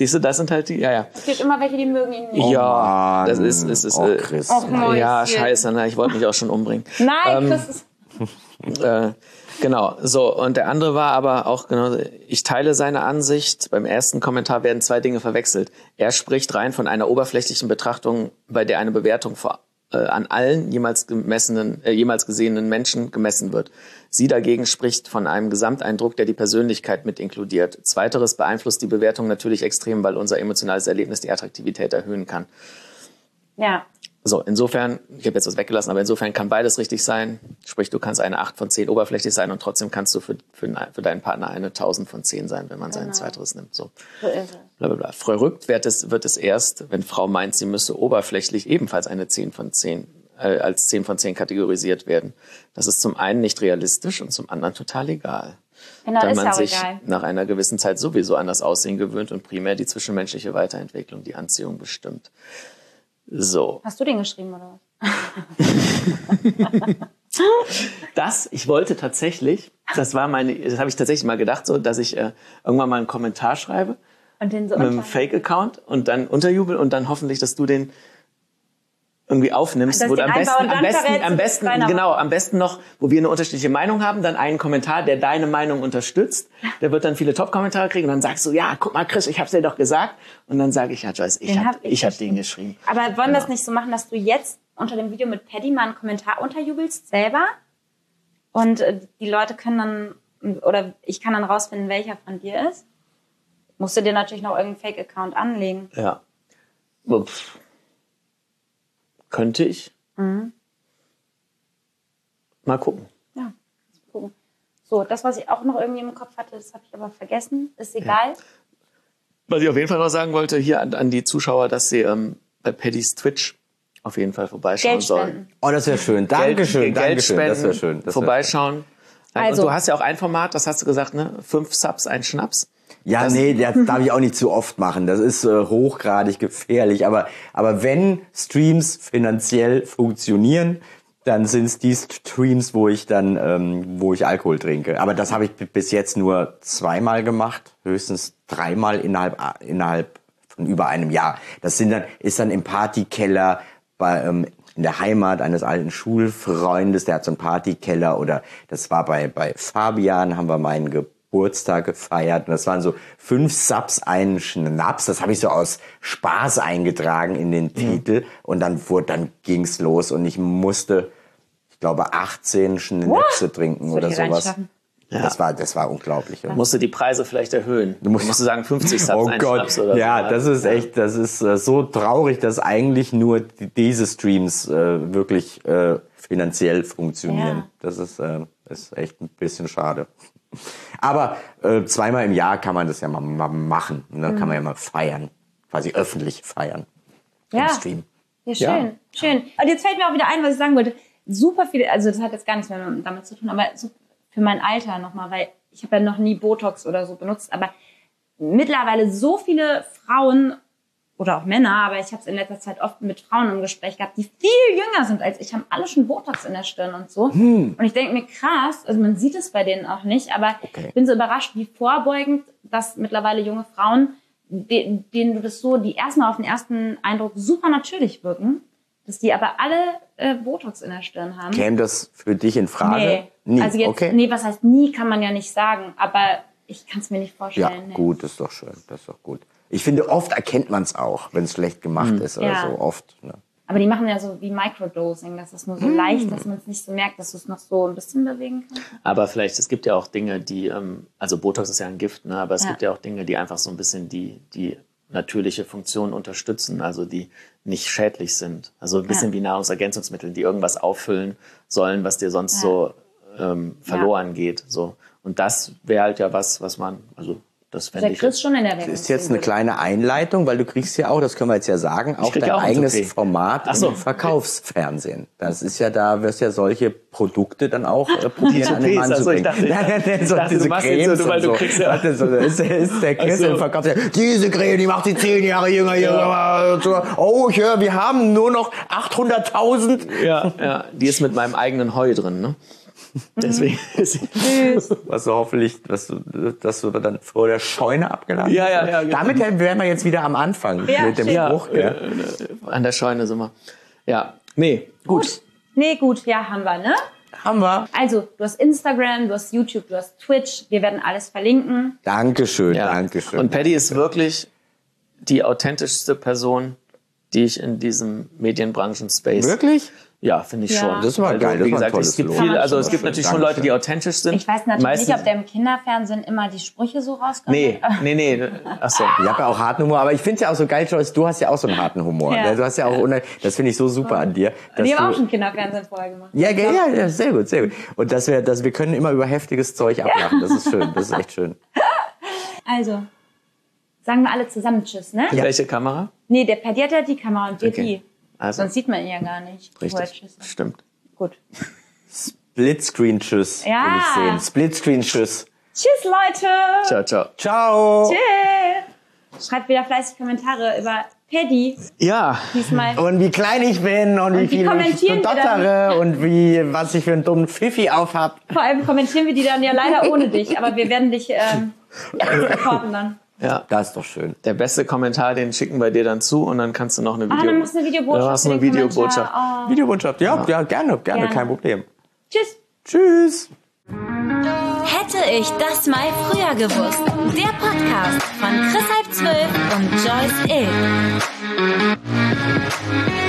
Siehst du, das sind halt die, ja, ja. Es gibt immer welche, die mögen ihn nicht. Ja, das ist, ist, ist, Oh, äh, Chris. Och, Mäuschen. ja, scheiße, ne? Ich wollte mich auch schon umbringen. Nein, Ähm, Chris ist... Äh, genau, so, und der andere war aber auch, genau, ich teile seine Ansicht. Beim ersten Kommentar werden zwei Dinge verwechselt. Er spricht rein von einer oberflächlichen Betrachtung, bei der eine Bewertung vor, äh, an allen jemals gemessenen, äh, jemals gesehenen Menschen gemessen wird. Sie dagegen spricht von einem Gesamteindruck, der die Persönlichkeit mit inkludiert. Zweiteres beeinflusst die Bewertung natürlich extrem, weil unser emotionales Erlebnis die Attraktivität erhöhen kann. Ja. So, insofern, ich habe jetzt was weggelassen, aber insofern kann beides richtig sein. Sprich, du kannst eine acht von zehn oberflächlich sein und trotzdem kannst du für, für, für deinen Partner eine tausend von zehn sein, wenn man sein Genau. zweiteres nimmt. So. So ist es. Blablabla. Verrückt wird es, wird es erst, wenn Frau meint, sie müsse oberflächlich ebenfalls eine zehn von zehn, äh, als zehn von zehn kategorisiert werden. Das ist zum einen nicht realistisch und zum anderen total egal. Genau, da ist man auch sich egal. nach einer gewissen Zeit sowieso an das Aussehen gewöhnt und primär die zwischenmenschliche Weiterentwicklung die Anziehung bestimmt. So. Hast du den geschrieben, oder was? Das, ich wollte tatsächlich, das war meine, das habe ich tatsächlich mal gedacht, so, dass ich äh, irgendwann mal einen Kommentar schreibe Und den so mit einem unter- Fake-Account und dann unterjubel und dann hoffentlich, dass du den irgendwie aufnimmst, Dass wo ich du am den besten, einbaue und am dann besten, verrätst am du besten, deiner genau, am besten noch, wo wir eine unterschiedliche Meinung haben, dann einen Kommentar, der deine Meinung unterstützt. Der wird dann viele Top-Kommentare kriegen und dann sagst du, ja, guck mal, Chris, ich hab's dir doch gesagt. Und dann sage ich, ja, Joyce, ich Den hab, hab ich ich hab den geschrieben. Aber wollen wir es nicht so machen, dass du jetzt unter dem Video mit Paddy mal einen Kommentar unterjubelst selber? Und äh, die Leute können dann, oder ich kann dann rausfinden, welcher von dir ist. Musst du dir natürlich noch irgendeinen Fake-Account anlegen. Ja. Ups. Könnte ich. Mhm. Mal gucken. Ja, gucken. So, das, was ich auch noch irgendwie im Kopf hatte, das habe ich aber vergessen. Ist egal. Was ich auf jeden Fall noch sagen wollte, hier an, an die Zuschauer, dass sie ähm, bei Paddys Twitch auf jeden Fall vorbeischauen Geld sollen. spenden. Oh, das wäre schön. Dankeschön, Geld, Dankeschön. Geld Das wäre spenden, schön. Das wär vorbeischauen. Also- Und du hast ja auch ein Format, das hast du gesagt, ne? Fünf Subs, ein Schnaps. Ja, Das- nee, das darf ich auch nicht zu oft machen. Das ist äh, hochgradig gefährlich. Aber, aber wenn Streams finanziell funktionieren, dann sind es die Streams, wo ich dann, ähm, wo ich Alkohol trinke. Aber das habe ich b- bis jetzt nur zweimal gemacht, höchstens dreimal innerhalb innerhalb von über einem Jahr. Das sind dann ist dann im Partykeller bei ähm, in der Heimat eines alten Schulfreundes, der hat so einen Partykeller, oder das war bei bei Fabian, haben wir meinen Geburtstag gefeiert und das waren so fünf Subs, einen Schnaps, das habe ich so aus Spaß eingetragen in den Titel und dann wurde, dann ging's los und ich musste, ich glaube, achtzehn Schnäpse trinken Das würde oder ich sowas. reinschaffen. Das war, das war unglaublich. Ja. Musst du die Preise vielleicht erhöhen. Du musst, musst du sagen fünfzig Subs, Oh ein Gott, Schnaps oder ja, so. das ist echt, das ist äh, so traurig, dass eigentlich nur die, diese Streams äh, wirklich äh, finanziell funktionieren. Ja. Das ist, äh, ist echt ein bisschen schade. Aber äh, zweimal im Jahr kann man das ja mal, mal machen. Und dann Mhm. kann man ja mal feiern, quasi öffentlich feiern Ja. im Stream. Ja, schön, Ja. schön. Und jetzt fällt mir auch wieder ein, was ich sagen wollte. Super viele, also das hat jetzt gar nichts mehr damit zu tun, aber so für mein Alter nochmal, weil ich habe ja noch nie Botox oder so benutzt, aber mittlerweile so viele Frauen oder auch Männer, aber ich habe es in letzter Zeit oft mit Frauen im Gespräch gehabt, die viel jünger sind als ich, haben alle schon Botox in der Stirn und so. Hm. Und ich denke mir, krass, also man sieht es bei denen auch nicht, aber Okay. ich bin so überrascht, wie vorbeugend, dass mittlerweile junge Frauen, de- denen du das so, die erstmal auf den ersten Eindruck super natürlich wirken, dass die aber alle äh, Botox in der Stirn haben. Käme das für dich in Frage? Nee. Nie. Also jetzt, okay. nee, was heißt nie, kann man ja nicht sagen, aber ich kann es mir nicht Ja, vorstellen. nee. gut, das ist doch schön, das ist doch gut. Ich finde, oft erkennt man es auch, wenn es schlecht gemacht ist oder Ja. so, oft. Ne? Aber die machen ja so wie Microdosing, das ist nur so leicht, dass man es nicht so merkt, dass du es noch so ein bisschen bewegen kannst. Aber vielleicht, es gibt ja auch Dinge, die, ähm, also Botox ist ja ein Gift, ne? Aber es Ja. gibt ja auch Dinge, die einfach so ein bisschen die, die natürliche Funktion unterstützen, also die nicht schädlich sind. Also ein bisschen Ja. wie Nahrungsergänzungsmittel, die irgendwas auffüllen sollen, was dir sonst Ja. so ähm, verloren geht. So. Und das wäre halt ja was, was man, also das Der fände ich. Chris schon in der Das Werbung. ist jetzt eine kleine Einleitung, weil du kriegst ja auch, das können wir jetzt ja sagen, auch krieg dein ja auch ein eigenes Toupet. Format Ach so. im Verkaufsfernsehen. Das ist ja, da wirst ja solche Produkte dann auch äh, probieren an den Mann Toupets, zu also ich bringen. dachte- ich Nein, nein, nein, so dachte, du diese machst jetzt so, Cremes du- weil und du so. kriegst ja- Warte, so, ist, ist der Chris Ach so. im Verkaufsfernsehen. Diese Creme, die macht sie zehn Jahre jünger, jünger. und so. Oh, ich höre, wir haben nur noch achthunderttausend. Ja, ja, die ist mit meinem eigenen Heu drin, ne? Deswegen ist sie. Süß. Was du hoffentlich, was du, dass du dann vor der Scheune abgeladen Ja, ja, hast. ja, genau. Damit wären wir jetzt wieder am Anfang Ja, mit dem stimmt. Spruch. Ja, Ja. an der Scheune sind wir. Ja, nee, gut. Gut. Nee, gut, ja, haben wir, ne? Haben wir. Also, du hast Instagram, du hast YouTube, du hast Twitch. Wir werden alles verlinken. Dankeschön, Ja. Dankeschön. Und Paddy ist wirklich die authentischste Person, die ich in diesem Medienbranchen-Space... Wirklich? Ja, finde ich Ja. schon. Das ist mal Weil, geil, das Wie war ein gesagt, tolles es gibt Lob. viele, also Ja, es gibt schön. natürlich schon Dankeschön. Leute, die authentisch sind. Ich weiß natürlich Meistens, nicht, ob der im Kinderfernsehen immer die Sprüche so rauskommt. Nee, nee, nee. Achso. Ich habe ja auch harten Humor, aber ich finde es ja auch so geil, Joyce, du hast ja auch so einen harten Humor. Ja. Ne? Du hast ja auch, unheim- das finde ich so super an dir. dass Wir haben du- auch schon Kinderfernsehen vorher gemacht. Ja, ge- ja, ja, sehr gut, sehr gut. Und dass wir, dass wir können immer über heftiges Zeug ablachen. Das ist schön, das ist echt schön. Also, sagen wir alle zusammen Tschüss, ne? Welche Kamera? Nee, der Paddy hat ja die Kamera und wir Okay. die. Also, Sonst sieht man ihn ja gar nicht. wo er Richtig. Tschüss sagt. stimmt. Gut. Splitscreen-Tschüss. Ja. will ich sehen. Splitscreen-Tschüss. Tschüss, Leute. Ciao, ciao. Ciao. Tschüss. Schreibt wieder fleißig Kommentare über Paddy Ja, diesmal. Und wie klein ich bin und, wie wie viel ich kommentieren wir dottere und wie, was ich für einen dummen Pfiffi aufhab. Vor allem kommentieren wir die dann ja leider ohne dich, aber wir werden dich ähm, supporten dann. ja. Das ist doch schön. Der beste Kommentar, den schicken wir dir dann zu und dann kannst du noch eine Ah, Video... dann machst du eine Videobotschaft. Ja, machst du für eine den Videobotschaft. Kommentar. Oh. Videobotschaft, ja, ja, gerne, gerne, Gerne. kein Problem. Tschüss. Tschüss. Hätte ich das mal früher gewusst. Der Podcast von Chris halb zwölf und Joyce Ill.